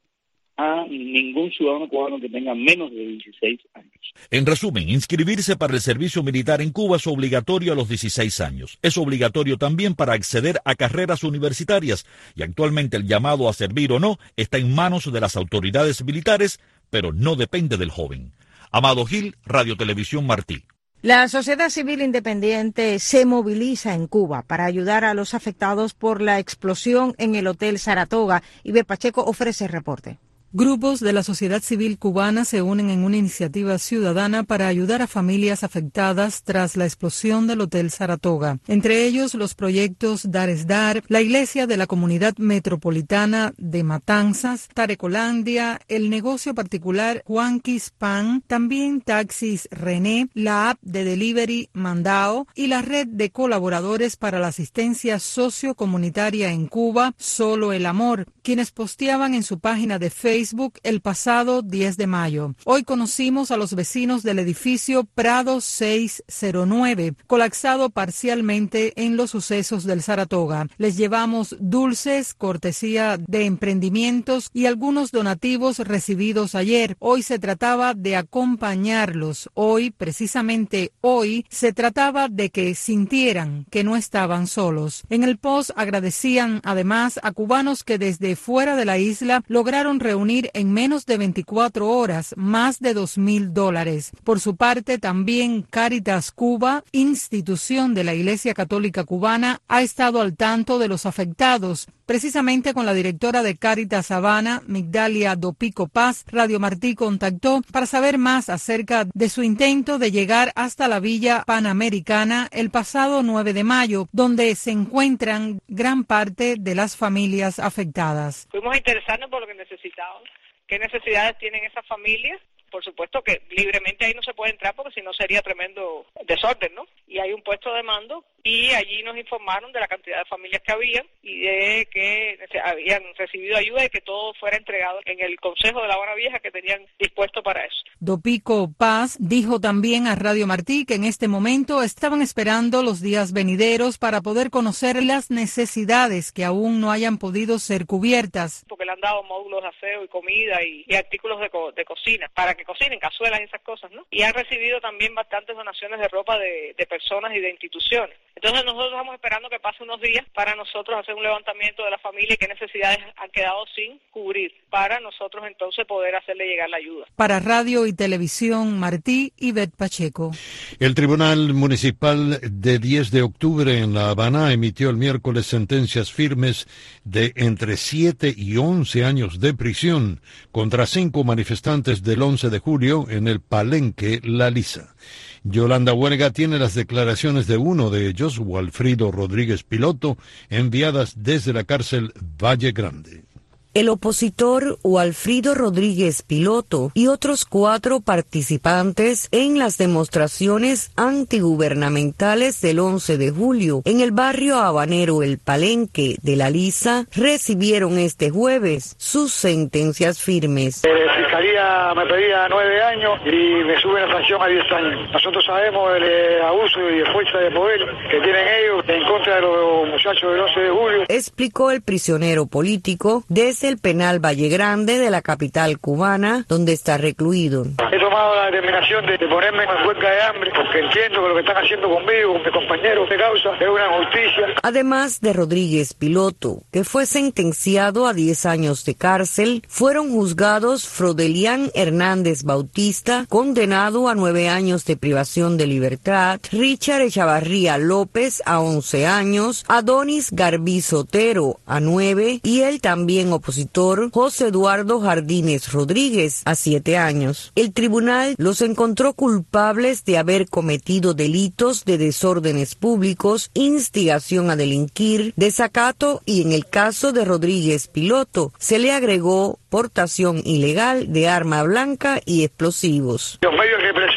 Speaker 9: a ningún ciudadano cubano que tenga menos de dieciséis años.
Speaker 7: En resumen, inscribirse para el servicio militar en Cuba es obligatorio a los dieciséis años. Es obligatorio también para acceder a carreras universitarias y actualmente el llamado a servir o no está en manos de las autoridades militares, pero no depende del joven. Amado Gil, Radio Televisión Martí.
Speaker 1: La sociedad civil independiente se moviliza en Cuba para ayudar a los afectados por la explosión en el Hotel Saratoga. Iber Pacheco ofrece el reporte.
Speaker 11: Grupos de la sociedad civil cubana se unen en una iniciativa ciudadana para ayudar a familias afectadas tras la explosión del Hotel Saratoga. Entre ellos, los proyectos Dar es Dar, la Iglesia de la Comunidad Metropolitana de Matanzas, Tarecolandia, el negocio particular Juanquis Pan, también Taxis René, la app de delivery Mandao y la red de colaboradores para la asistencia sociocomunitaria en Cuba, Solo el Amor, quienes posteaban en su página de Facebook Facebook el pasado diez de mayo. Hoy conocimos a los vecinos del edificio Prado seiscientos nueve, colapsado parcialmente en los sucesos del Saratoga. Les llevamos dulces, cortesía de emprendimientos y algunos donativos recibidos ayer. Hoy se trataba de acompañarlos. Hoy, precisamente hoy, se trataba de que sintieran que no estaban solos. En el post agradecían además a cubanos que desde fuera de la isla lograron reunir en menos de veinticuatro horas más de dos mil dólares. Por su parte, también Cáritas Cuba, institución de la Iglesia Católica Cubana, ha estado al tanto de los afectados. Precisamente con la directora de Cáritas Habana, Migdalia Dopico Paz, Radio Martí contactó para saber más acerca de su intento de llegar hasta la Villa Panamericana el pasado nueve de mayo, donde se encuentran gran parte de las familias afectadas.
Speaker 12: Fuimos a interesarnos por lo que necesitaban, qué necesidades tienen esas familias. Por supuesto que libremente ahí no se puede entrar porque si no sería tremendo desorden, ¿no? Y hay un puesto de mando y allí nos informaron de la cantidad de familias que había y de que habían recibido ayuda y que todo fuera entregado en el Consejo de La Habana Vieja que tenían dispuesto para eso.
Speaker 11: Dopico Paz dijo también a Radio Martí que en este momento estaban esperando los días venideros para poder conocer las necesidades que aún no hayan podido ser cubiertas.
Speaker 12: Porque le han dado módulos de aseo y comida y, y artículos de, co de cocina para que cocinen, cazuelas y esas cosas, ¿no? Y han recibido también bastantes donaciones de ropa de, de personas y de instituciones. Entonces nosotros estamos esperando que pase unos días para nosotros hacer un levantamiento de la familia y qué necesidades han quedado sin cubrir para nosotros entonces poder hacerle llegar la ayuda.
Speaker 11: Para Radio y Televisión Martí, Ivette Pacheco.
Speaker 2: El Tribunal Municipal de diez de octubre en La Habana emitió el miércoles sentencias firmes de entre siete y once años de prisión contra cinco manifestantes del once de julio en el Palenque La Lisa. Yolanda Huerga tiene las declaraciones de uno de ellos, Walfrido Rodríguez Piloto, enviadas desde la cárcel Valle Grande.
Speaker 13: El opositor Walfrido Rodríguez Piloto y otros cuatro participantes en las demostraciones antigubernamentales del once de julio en el barrio habanero El Palenque de La Lisa recibieron este jueves sus sentencias firmes.
Speaker 14: La Fiscalía me pedía nueve años y me sube la sanción a diez años. Nosotros sabemos el eh, abuso y de fuerza de poder que tienen ellos en contra de los muchachos del once de julio.
Speaker 13: Explicó el prisionero político desde el penal Valle Grande de la capital cubana, donde está recluido.
Speaker 14: He tomado la determinación de ponerme en huelga de hambre porque entiendo que lo que están haciendo conmigo, con mis compañeros de causa, es una injusticia.
Speaker 13: Además de Rodríguez Piloto, que fue sentenciado a diez años de cárcel, fueron juzgados Frodelián Hernández Bautista, condenado a nueve años de privación de libertad, Richard Echavarría López a once años, Adonis Garbí Sotero a nueve y él también opositor José Eduardo Jardines Rodríguez a siete años. El tribunal los encontró culpables de haber cometido delitos de desórdenes públicos, instigación a delinquir, desacato y en el caso de Rodríguez Piloto se le agregó portación ilegal de arma blanca y explosivos.
Speaker 14: Los medios represivos fueron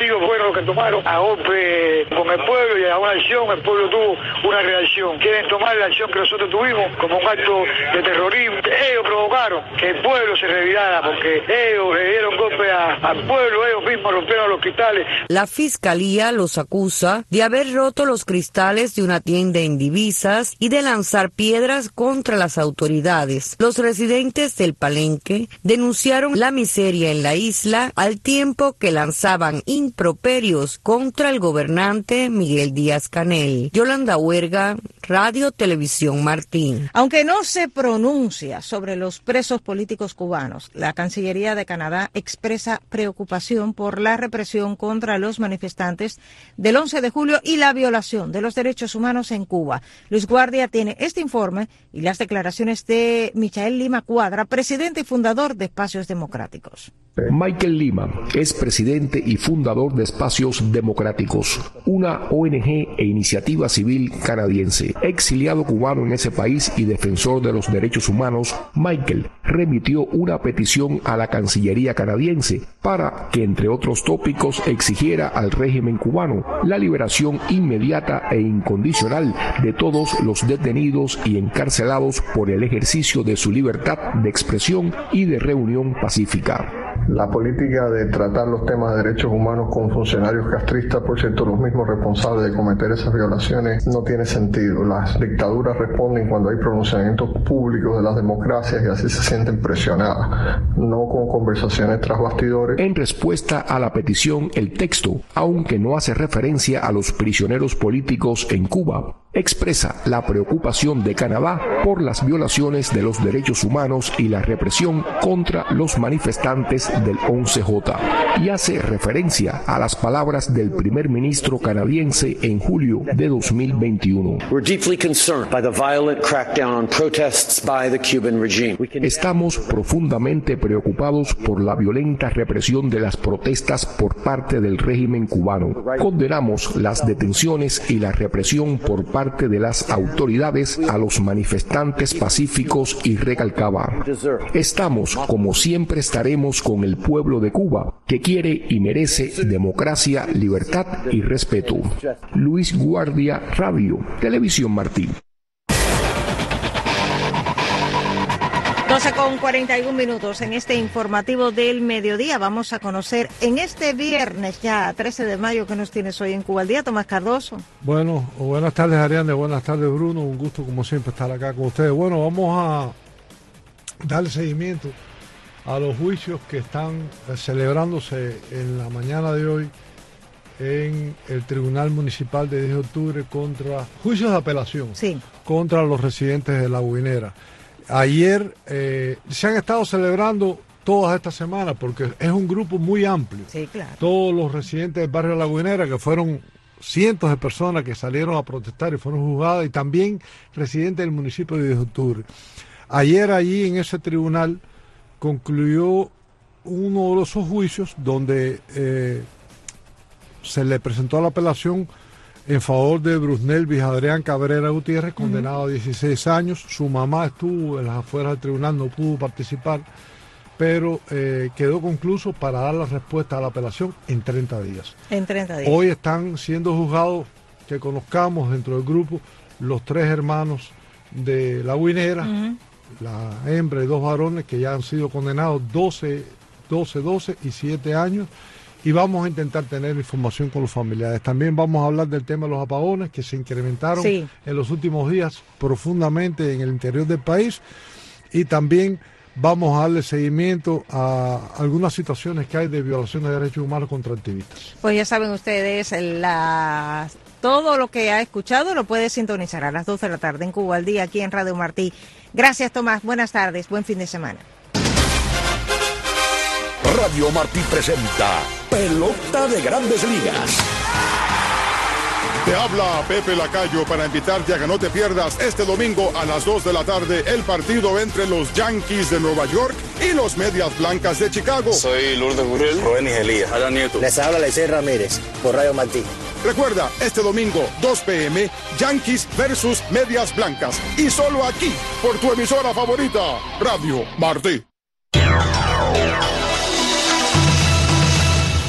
Speaker 14: cubanos que tomaron a golpe con el pueblo y a una acción, el pueblo tuvo una reacción. Quieren tomar la acción que nosotros tuvimos como un acto de terrorismo. Ellos provocaron que el pueblo se revirara porque ellos le dieron golpe a, al pueblo, ellos mismos rompieron los cristales.
Speaker 13: La fiscalía los acusa de haber roto los cristales de una tienda en Divisas y de lanzar piedras contra las autoridades. Los residentes del Palenque denunciaron la miseria en la isla al tiempo que lanzaban improperios contra el gobernante Miguel Díaz-Canel. Yolanda Huerga, Radio Televisión Martín.
Speaker 1: Aunque no se pronuncia sobre los presos políticos cubanos, la Cancillería de Canadá expresa preocupación por la represión contra los manifestantes del once de julio y la violación de los derechos humanos en Cuba. Luis Guardia tiene este informe y las declaraciones de Michael Lima Cuadra, presidente y fundador de Espacios Democráticos.
Speaker 10: Michael Lima es presidente y fundador de Espacios Democráticos, una O N G e iniciativa civil canadiense. Exiliado cubano en ese país y defensor de los derechos humanos, Michael remitió una petición a la Cancillería canadiense para que, entre otros tópicos, exigiera al régimen cubano la liberación inmediata e incondicional de todos los detenidos y encarcelados por el ejercicio de su libertad de expresión y de reunión pacífica.
Speaker 15: La política de tratar los temas de derechos humanos con funcionarios castristas, por cierto, los mismos responsables de cometer esas violaciones, no tiene sentido. Las dictaduras responden cuando hay pronunciamientos públicos de las democracias y así se sienten presionadas, no con conversaciones tras bastidores.
Speaker 10: En respuesta a la petición, el texto, aunque no hace referencia a los prisioneros políticos en Cuba, expresa la preocupación de Canadá por las violaciones de los derechos humanos y la represión contra los manifestantes del once J y hace referencia a las palabras del primer ministro canadiense en julio de dos mil veintiuno. Estamos profundamente preocupados por la violenta represión de las protestas por parte del régimen cubano. Condenamos las detenciones y la represión por parte de las autoridades a los manifestantes pacíficos y recalcaba: estamos, como siempre estaremos, con el pueblo de Cuba, que quiere y merece democracia, libertad y respeto. Luis Guardia, Radio Televisión Martín.
Speaker 1: doce con cuarenta y un minutos en este informativo del mediodía. Vamos a conocer en este viernes ya trece de mayo que nos tienes hoy en Cuba al Día, Tomás Cardoso.
Speaker 16: Bueno, buenas tardes Ariane, buenas tardes Bruno, un gusto como siempre estar acá con ustedes. Bueno, vamos a darle seguimiento a los juicios que están celebrándose en la mañana de hoy en el Tribunal Municipal de diez de octubre contra juicios de apelación,
Speaker 1: sí,
Speaker 16: contra los residentes de La Guinera. Ayer eh, se han estado celebrando todas estas semanas porque es un grupo muy amplio.
Speaker 1: Sí, claro.
Speaker 16: Todos los residentes del barrio de La Guinera, que fueron cientos de personas que salieron a protestar y fueron juzgadas, y también residentes del municipio de diez de octubre. Ayer allí en ese tribunal concluyó uno de esos juicios donde eh, se le presentó la apelación en favor de Brusnelvis Adrián Cabrera Gutiérrez, condenado uh-huh. a dieciséis años. Su mamá estuvo en las afueras del tribunal, no pudo participar, pero eh, quedó concluso para dar la respuesta a la apelación en treinta días.
Speaker 1: En treinta días.
Speaker 16: Hoy están siendo juzgados, que conozcamos dentro del grupo, los tres hermanos de La Guinera, uh-huh. la hembra y dos varones que ya han sido condenados doce, doce, doce y siete años. Y vamos a intentar tener información con los familiares. También vamos a hablar del tema de los apagones que se incrementaron sí. en los últimos días profundamente en el interior del país. Y también vamos a darle seguimiento a algunas situaciones que hay de violación de derechos humanos contra activistas.
Speaker 1: Pues ya saben ustedes, la... todo lo que ha escuchado lo puede sintonizar a las doce de la tarde en Cuba al Día, aquí en Radio Martí. Gracias, Tomás. Buenas tardes. Buen fin de semana.
Speaker 6: Radio Martí presenta Pelota de Grandes Ligas.
Speaker 17: Te habla Pepe Lacayo para invitarte a que no te pierdas este domingo a las dos de la tarde el partido entre los Yankees de Nueva York y los Medias Blancas de Chicago.
Speaker 19: Soy Lourdes Gurel, Robenis Elías, Alan Nieto.
Speaker 26: Les habla Lecey Ramírez por Radio Martí.
Speaker 17: Recuerda, este domingo, dos pe eme, Yankees versus Medias Blancas. Y solo aquí, por tu emisora favorita, Radio Martí.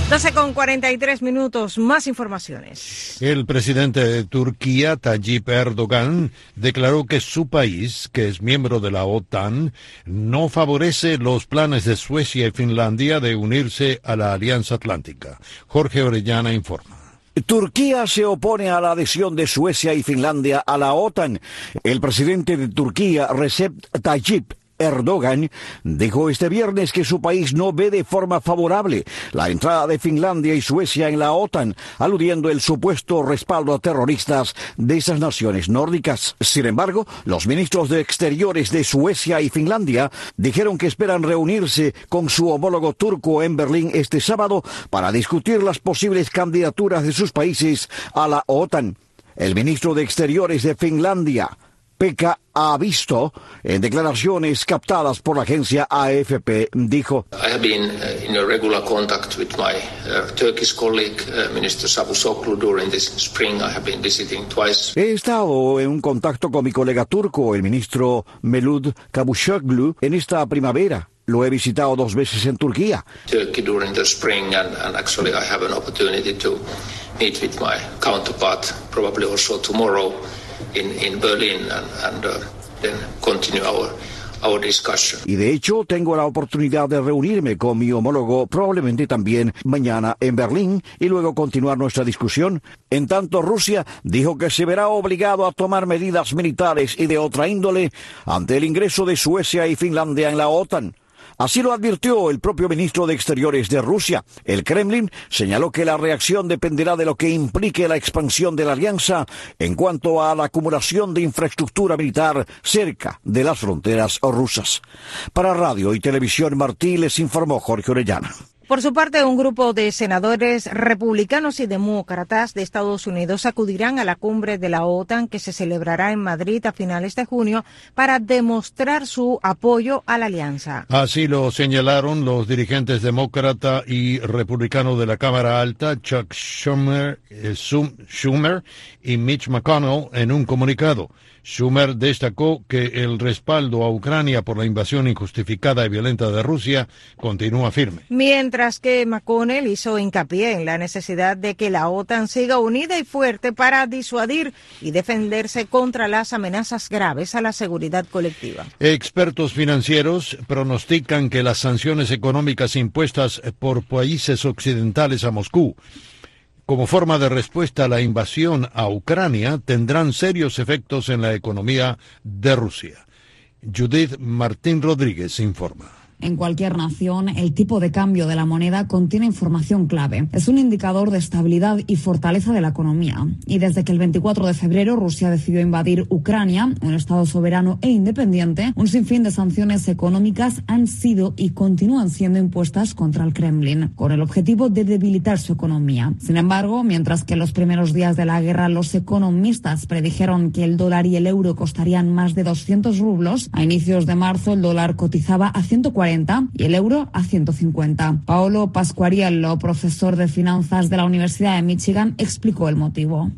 Speaker 1: doce con cuarenta y tres minutos, más informaciones.
Speaker 2: El presidente de Turquía, Tayyip Erdogan, declaró que su país, que es miembro de la OTAN, no favorece los planes de Suecia y Finlandia de unirse a la Alianza Atlántica. Jorge Orellana informa.
Speaker 3: Turquía se opone a la adhesión de Suecia y Finlandia a la OTAN. El presidente de Turquía, Recep Tayyip Erdogan, dijo este viernes que su país no ve de forma favorable la entrada de Finlandia y Suecia en la OTAN, aludiendo el supuesto respaldo a terroristas de esas naciones nórdicas. Sin embargo, los ministros de Exteriores de Suecia y Finlandia dijeron que esperan reunirse con su homólogo turco en Berlín este sábado para discutir las posibles candidaturas de sus países a la OTAN. El ministro de Exteriores de Finlandia, Pekka Haavisto, en declaraciones captadas por la agencia A F P, dijo:
Speaker 5: I have been uh, in a regular contact with my uh, Turkish colleague, uh, Minister Çavuşoğlu, during this spring. I have been visiting twice.
Speaker 3: He estado en un contacto con mi colega turco, el ministro Mevlut Çavuşoğlu, en esta primavera. Lo he visitado dos veces en Turquía.
Speaker 5: Turkey during the spring, and, and actually I have an opportunity to meet with my counterpart, probably also tomorrow, In, in Berlin and, and uh, then continue our, our discussion.
Speaker 3: Y de hecho tengo la oportunidad de reunirme con mi homólogo probablemente también mañana en Berlín y luego continuar nuestra discusión. En tanto, Rusia dijo que se verá obligado a tomar medidas militares y de otra índole ante el ingreso de Suecia y Finlandia en la OTAN. Así lo advirtió el propio ministro de Exteriores de Rusia. El Kremlin señaló que la reacción dependerá de lo que implique la expansión de la alianza en cuanto a la acumulación de infraestructura militar cerca de las fronteras rusas. Para Radio y Televisión Martí les informó Jorge Orellana.
Speaker 1: Por su parte, un grupo de senadores republicanos y demócratas de Estados Unidos acudirán a la cumbre de la OTAN que se celebrará en Madrid a finales de junio para demostrar su apoyo a la alianza.
Speaker 2: Así lo señalaron los dirigentes demócrata y republicano de la Cámara Alta, Chuck Schumer, eh, Schumer y Mitch McConnell, en un comunicado. Schumer destacó que el respaldo a Ucrania por la invasión injustificada y violenta de Rusia continúa firme.
Speaker 1: Mientras que McConnell hizo hincapié en la necesidad de que la OTAN siga unida y fuerte para disuadir y defenderse contra las amenazas graves a la seguridad colectiva.
Speaker 2: Expertos financieros pronostican que las sanciones económicas impuestas por países occidentales a Moscú como forma de respuesta a la invasión a Ucrania, tendrán serios efectos en la economía de Rusia. Judith Martín Rodríguez informa.
Speaker 18: En cualquier nación, el tipo de cambio de la moneda contiene información clave. Es un indicador de estabilidad y fortaleza de la economía. Y desde que el veinticuatro de febrero Rusia decidió invadir Ucrania, un estado soberano e independiente, un sinfín de sanciones económicas han sido y continúan siendo impuestas contra el Kremlin, con el objetivo de debilitar su economía. Sin embargo, mientras que en los primeros días de la guerra los economistas predijeron que el dólar y el euro costarían más de doscientos rublos, a inicios de marzo el dólar cotizaba a ciento cuarenta y el euro a ciento cincuenta. Paolo Pasquariello, profesor de finanzas de la Universidad de Michigan, explicó el motivo.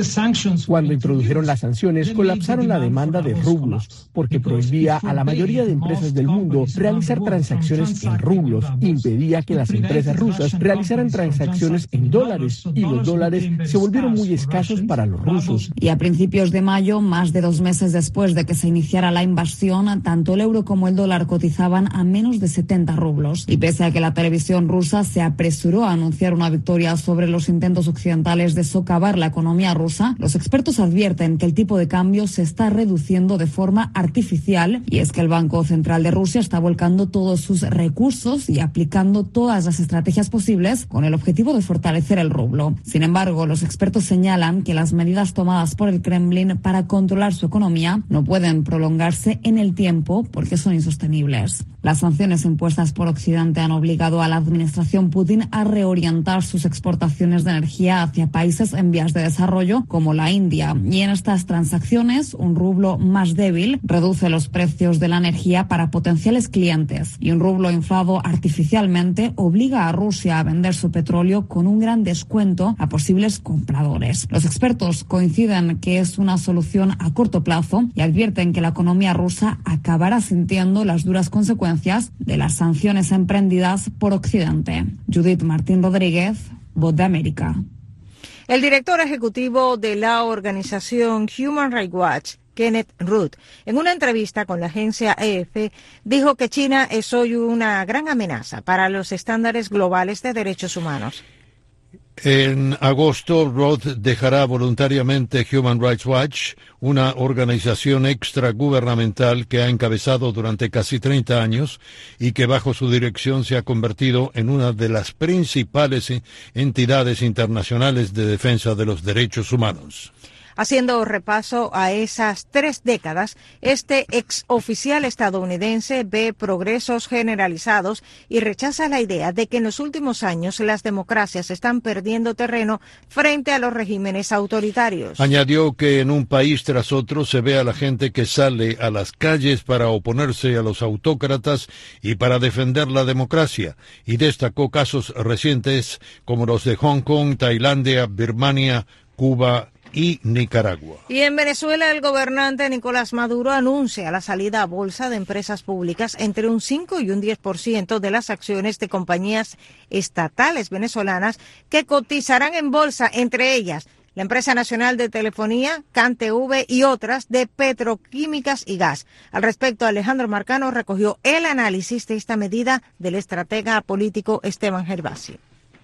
Speaker 20: Cuando introdujeron las sanciones, colapsaron la demanda de rublos, porque prohibía a la mayoría de empresas del mundo realizar transacciones en rublos, impedía que las empresas rusas realizaran transacciones en dólares, y los dólares se volvieron muy escasos para los rusos.
Speaker 18: Y a principios de mayo, más de dos meses después de que se iniciara la invasión, tanto el euro como el dólar cotizaban a menos de setenta rublos. Y pese a que la televisión rusa se apresuró a anunciar una victoria sobre los intentos occidentales de socavar la economía rusa, los expertos advierten que el tipo de cambio se está reduciendo de forma artificial, y es que el Banco Central de Rusia está volcando todos sus recursos y aplicando todas las estrategias posibles con el objetivo de fortalecer el rublo. Sin embargo, los expertos señalan que las medidas tomadas por el Kremlin para controlar su economía no pueden prolongarse en el tiempo porque son insostenibles. Las sanciones impuestas por Occidente han obligado a la administración Putin a reorientar sus exportaciones de energía hacia países en vías de desarrollo como la India. Y en estas transacciones, un rublo más débil reduce los precios de la energía para potenciales clientes. Y un rublo inflado artificialmente obliga a Rusia a vender su petróleo con un gran descuento a posibles compradores. Los expertos coinciden que es una solución a corto plazo y advierten que la economía rusa acabará sintiendo las duras consecuencias consecuencias de las sanciones emprendidas por Occidente. Judith Martín Rodríguez, Voz de América.
Speaker 1: El director ejecutivo de la organización Human Rights Watch, Kenneth Root, en una entrevista con la agencia A F P, dijo que China es hoy una gran amenaza para los estándares globales de derechos humanos.
Speaker 2: En agosto, Roth dejará voluntariamente Human Rights Watch, una organización extragubernamental que ha encabezado durante casi treinta años y que bajo su dirección se ha convertido en una de las principales entidades internacionales de defensa de los derechos humanos.
Speaker 1: Haciendo repaso a esas tres décadas, este exoficial estadounidense ve progresos generalizados y rechaza la idea de que en los últimos años las democracias están perdiendo terreno frente a los regímenes autoritarios.
Speaker 2: Añadió que en un país tras otro se ve a la gente que sale a las calles para oponerse a los autócratas y para defender la democracia, y destacó casos recientes como los de Hong Kong, Tailandia, Birmania, Cuba y Nicaragua.
Speaker 1: Y en Venezuela, el gobernante Nicolás Maduro anuncia la salida a bolsa de empresas públicas entre un cinco y un diez por ciento de las acciones de compañías estatales venezolanas que cotizarán en bolsa, entre ellas la Empresa Nacional de Telefonía, CanTV y otras de petroquímicas y gas. Al respecto, Alejandro Marcano recogió el análisis de esta medida del estratega político Esteban Gervasio.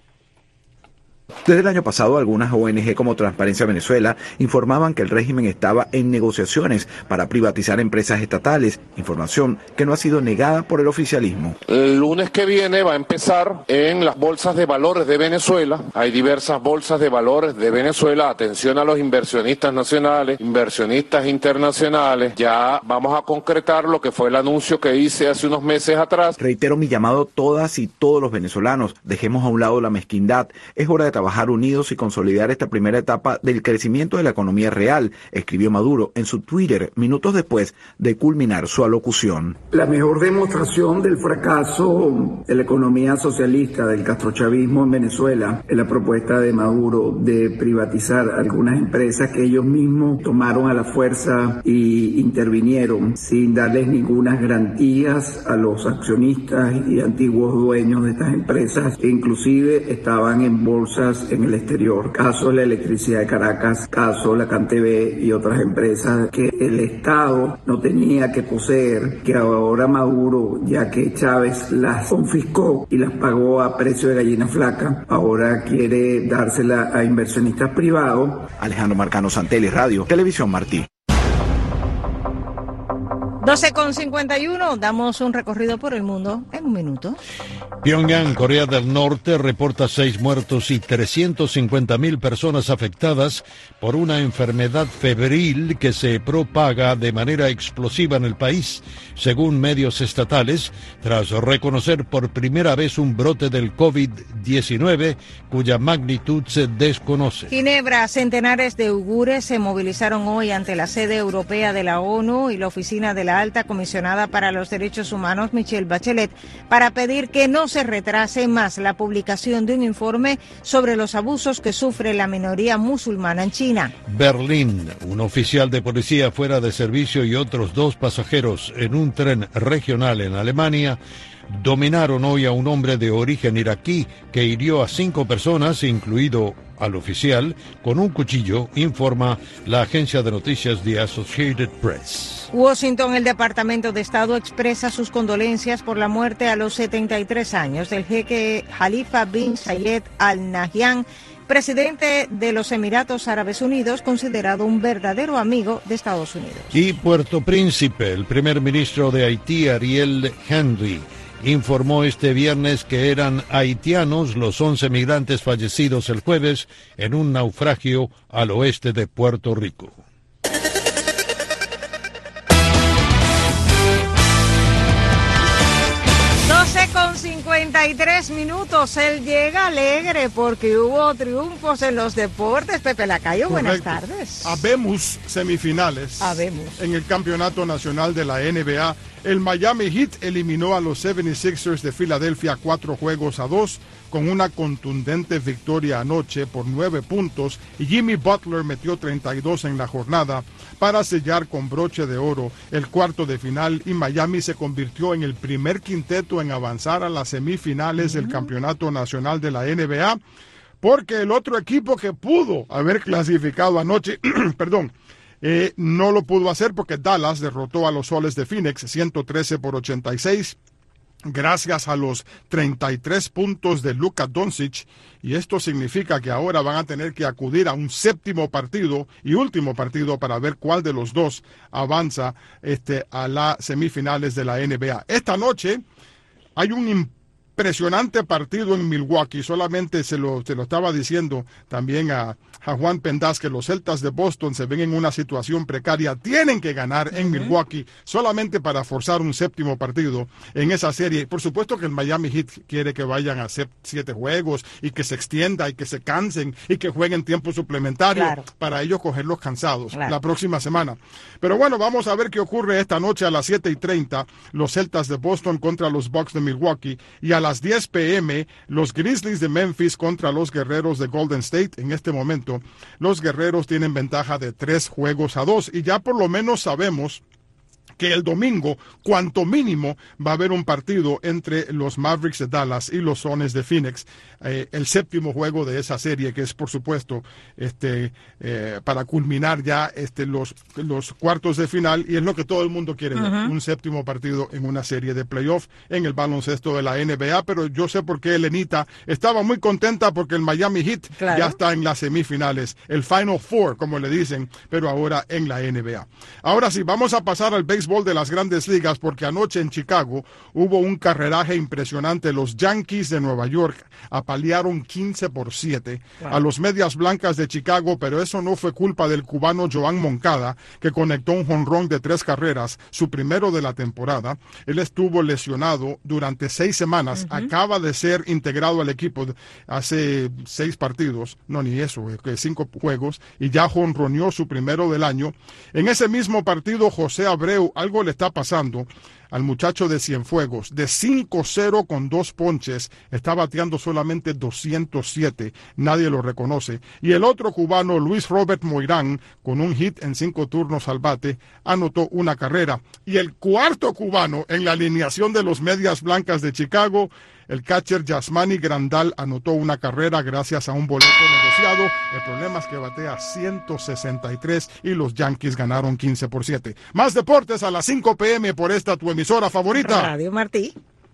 Speaker 4: Desde el año pasado, algunas O N Ge como Transparencia Venezuela informaban que el régimen estaba en negociaciones para privatizar empresas estatales, información que no ha sido negada por el oficialismo.
Speaker 21: El lunes que viene va a empezar en las bolsas de valores de Venezuela. Hay diversas bolsas de valores de Venezuela. Atención a los inversionistas nacionales, inversionistas internacionales. Ya vamos a concretar lo que fue el anuncio que hice hace unos meses atrás.
Speaker 4: Reitero mi llamado a todas y todos los venezolanos. Dejemos a un lado la mezquindad. Es hora de trabajar unidos y consolidar esta primera etapa del crecimiento de la economía real, escribió Maduro en su Twitter minutos después de culminar su alocución.
Speaker 22: La mejor demostración del fracaso de la economía socialista del castrochavismo en Venezuela es la propuesta de Maduro de privatizar algunas empresas que ellos mismos tomaron a la fuerza y intervinieron sin darles ninguna garantías a los accionistas y antiguos dueños de estas empresas, que inclusive estaban en bolsas en el exterior. Caso la Electricidad de Caracas, caso la CanTV y otras empresas que el Estado no tenía que poseer, que ahora Maduro, ya que Chávez las confiscó y las pagó a precio de gallina flaca, ahora quiere dársela a inversionistas privados.
Speaker 4: Alejandro Marcano, Santelli Radio, Televisión Martí.
Speaker 1: doce con cincuenta y uno, damos un recorrido por el mundo en un minuto.
Speaker 2: Pyongyang, Corea del Norte, reporta seis muertos y trescientas cincuenta mil personas afectadas por una enfermedad febril que se propaga de manera explosiva en el país, según medios estatales, tras reconocer por primera vez un brote del COVID diecinueve cuya magnitud se desconoce.
Speaker 1: Ginebra, centenares de uigures se movilizaron hoy ante la sede europea de la ONU y la oficina de la alta comisionada para los derechos humanos, Michelle Bachelet, para pedir que no se retrase más la publicación de un informe sobre los abusos que sufre la minoría musulmana en China.
Speaker 2: Berlín, un oficial de policía fuera de servicio y otros dos pasajeros en un tren regional en Alemania dominaron hoy a un hombre de origen iraquí que hirió a cinco personas, incluido al oficial, con un cuchillo, informa la agencia de noticias The Associated Press.
Speaker 1: Washington, el Departamento de Estado expresa sus condolencias por la muerte a los setenta y tres años del jeque Khalifa bin Zayed Al Nahyan, presidente de los Emiratos Árabes Unidos, considerado un verdadero amigo de Estados Unidos.
Speaker 2: Y Puerto Príncipe, el primer ministro de Haití, Ariel Henry, informó este viernes que eran haitianos los once migrantes fallecidos el jueves en un naufragio al oeste de Puerto Rico.
Speaker 1: doce con cincuenta y tres minutos, él llega alegre porque hubo triunfos en los deportes. Pepe Lacayo, buenas tardes.
Speaker 17: Habemos semifinales
Speaker 1: Habemos.
Speaker 17: en el Campeonato Nacional de la N B A El Miami Heat eliminó a los setenta y seis ers de Filadelfia cuatro juegos a dos con una contundente victoria anoche por nueve puntos y Jimmy Butler metió treinta y dos en la jornada para sellar con broche de oro el cuarto de final y Miami se convirtió en el primer quinteto en avanzar a las semifinales del Campeonato Nacional de la N B A porque el otro equipo que pudo haber clasificado anoche, perdón, Eh, no lo pudo hacer porque Dallas derrotó a los Soles de Phoenix ciento trece por ochenta y seis gracias a los treinta y tres puntos de Luka Doncic y esto significa que ahora van a tener que acudir a un séptimo partido y último partido para ver cuál de los dos avanza este, a las semifinales de la N B A. Esta noche hay un impresionante partido en Milwaukee, solamente se lo, se lo estaba diciendo también a, a Juan Pendaz que los Celtas de Boston se ven en una situación precaria, tienen que ganar en uh-huh. Milwaukee solamente para forzar un séptimo partido en esa serie. Por supuesto que el Miami Heat quiere que vayan a siete juegos y que se extienda y que se cansen y que jueguen tiempo suplementario claro. para ellos cogerlos cansados claro. la próxima semana. Pero bueno, vamos a ver qué ocurre esta noche a las siete y treinta, los Celtas de Boston contra los Bucks de Milwaukee y a las diez pe eme los Grizzlies de Memphis contra los Guerreros de Golden State. En este momento los Guerreros tienen ventaja de tres juegos a dos y ya por lo menos sabemos que el domingo, cuanto mínimo, va a haber un partido entre los Mavericks de Dallas y los Suns de Phoenix, eh, el séptimo juego de esa serie, que es, por supuesto, este, eh, para culminar ya este, los, los cuartos de final, y es lo que todo el mundo quiere ver, uh-huh. un séptimo partido en una serie de playoff en el baloncesto de la N B A, pero yo sé por qué Elenita estaba muy contenta porque el Miami Heat claro. ya está en las semifinales, el Final Four, como le dicen, pero ahora en la N B A. Ahora sí, vamos a pasar al béisbol de las Grandes Ligas porque anoche en Chicago hubo un carreraje impresionante. Los Yankees de Nueva York apalearon quince por siete wow. a los Medias Blancas de Chicago, pero eso no fue culpa del cubano Joan Moncada, que conectó un jonrón de tres carreras, su primero de la temporada. Él estuvo lesionado durante seis semanas, uh-huh. acaba de ser integrado al equipo hace seis partidos, no ni eso, cinco juegos, y ya jonroneó su primero del año. En ese mismo partido, José Abreu, algo le está pasando al muchacho de Cienfuegos, de cinco cero con dos ponches, está bateando solamente doscientos siete, nadie lo reconoce. Y el otro cubano, Luis Robert Moirán, con un hit en cinco turnos al bate, anotó una carrera. Y el cuarto cubano en la alineación de los Medias Blancas de Chicago, el catcher Yasmani Grandal, anotó una carrera gracias a un boleto negociado. El problema es que batea ciento sesenta y tres y los Yankees ganaron quince por siete. Más deportes a las cinco pe eme por esta tu emisora favorita.
Speaker 1: Radio Martí.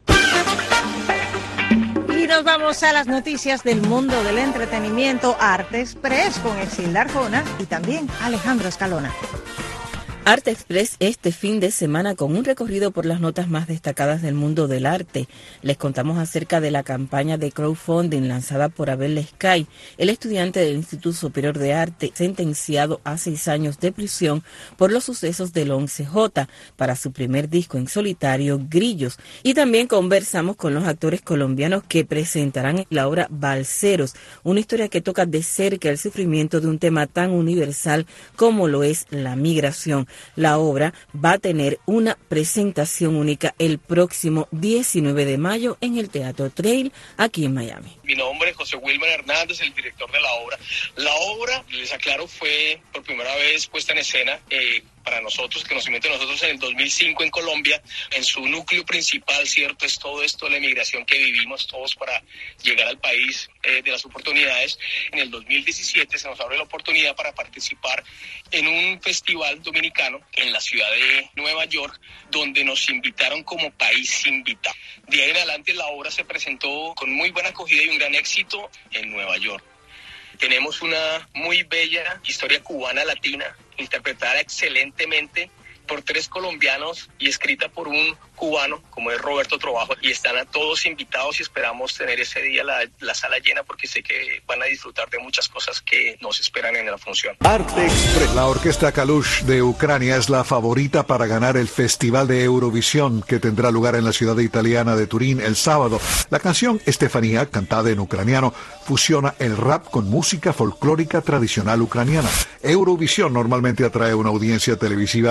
Speaker 1: Y nos vamos a las noticias del mundo del entretenimiento. Arte Express con Exilda Arjona y también Alejandro Escalona.
Speaker 7: Arte Express este fin de semana con un recorrido por las notas más destacadas del mundo del arte. Les contamos acerca de la campaña de crowdfunding lanzada por Abel Lescay, el estudiante del Instituto Superior de Arte, sentenciado a seis años de prisión por los sucesos del once jota para su primer disco en solitario, Grillos. Y también conversamos con los actores colombianos que presentarán la obra Balseros, una historia que toca de cerca el sufrimiento de un tema tan universal como lo es la migración. La obra va a tener una presentación única el próximo diecinueve de mayo en el Teatro Trail, aquí en Miami.
Speaker 8: Mi nombre es José Wilmer Hernández, el director de la obra. La obra, les aclaro, fue por primera vez puesta en escena eh, para nosotros, que nos inventó nosotros en el dos mil cinco en Colombia. En su núcleo principal, cierto, es todo esto de la emigración que vivimos todos para llegar al país eh, de las oportunidades. En el dos mil diecisiete se nos abre la oportunidad para participar en un festival dominicano en la ciudad de Nueva York, donde nos invitaron como país invitado. De ahí en adelante la obra se presentó con muy buena acogida y un gran éxito en Nueva York. Tenemos una muy bella historia cubana latina, interpretada excelentemente por tres colombianos y escrita por un cubano, como es Roberto Trovajo, y están a todos invitados y esperamos tener ese día la, la sala llena porque sé que van a disfrutar de muchas cosas que nos esperan en la función.
Speaker 9: Arte Express. La orquesta Kalush de Ucrania es la favorita para ganar el Festival de Eurovisión que tendrá lugar en la ciudad italiana de Turín el sábado. La canción Estefanía, cantada en ucraniano, fusiona el rap con música folclórica tradicional ucraniana. Eurovisión normalmente atrae una audiencia televisiva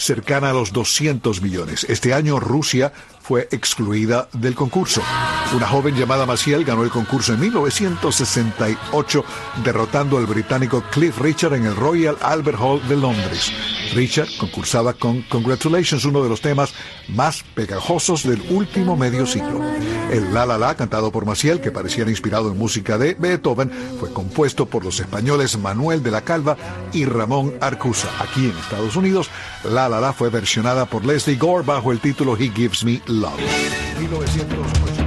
Speaker 9: cercana a los doscientos millones. Este año Rusia fue excluida del concurso. Una joven llamada Maciel ganó el concurso en mil novecientos sesenta y ocho, derrotando al británico Cliff Richard en el Royal Albert Hall de Londres. Richard concursaba con Congratulations, uno de los temas más pegajosos del último medio siglo. El La La La, cantado por Maciel, que pareciera inspirado en música de Beethoven, fue compuesto por los españoles Manuel de la Calva y Ramón Arcusa. Aquí en Estados Unidos, La La La fue versionada por Leslie Gore bajo el título He Gives Me Love. mil novecientos ocho.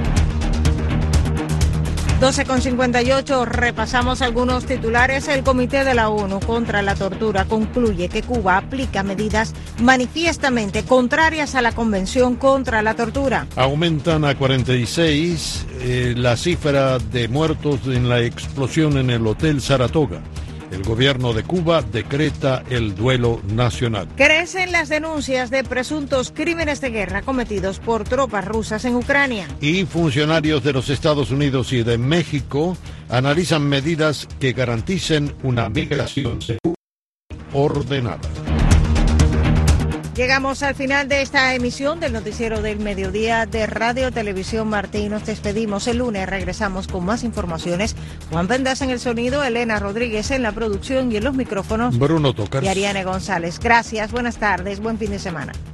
Speaker 1: doce con cincuenta y ocho, repasamos algunos titulares. El Comité de la ONU contra la Tortura concluye que Cuba aplica medidas manifiestamente contrarias a la Convención contra la Tortura.
Speaker 2: Aumentan a cuarenta y seis eh, la cifra de muertos en la explosión en el Hotel Saratoga. El gobierno de Cuba decreta el duelo nacional.
Speaker 1: Crecen las denuncias de presuntos crímenes de guerra cometidos por tropas rusas en Ucrania.
Speaker 2: Y funcionarios de los Estados Unidos y de México analizan medidas que garanticen una migración segura y ordenada.
Speaker 1: Llegamos al final de esta emisión del Noticiero del Mediodía de Radio Televisión Martí. Nos despedimos. El lunes regresamos con más informaciones. Juan Pendas en el sonido, Elena Rodríguez en la producción y en los micrófonos.
Speaker 2: Bruno Tocars
Speaker 1: y Ariane González. Gracias, buenas tardes, buen fin de semana.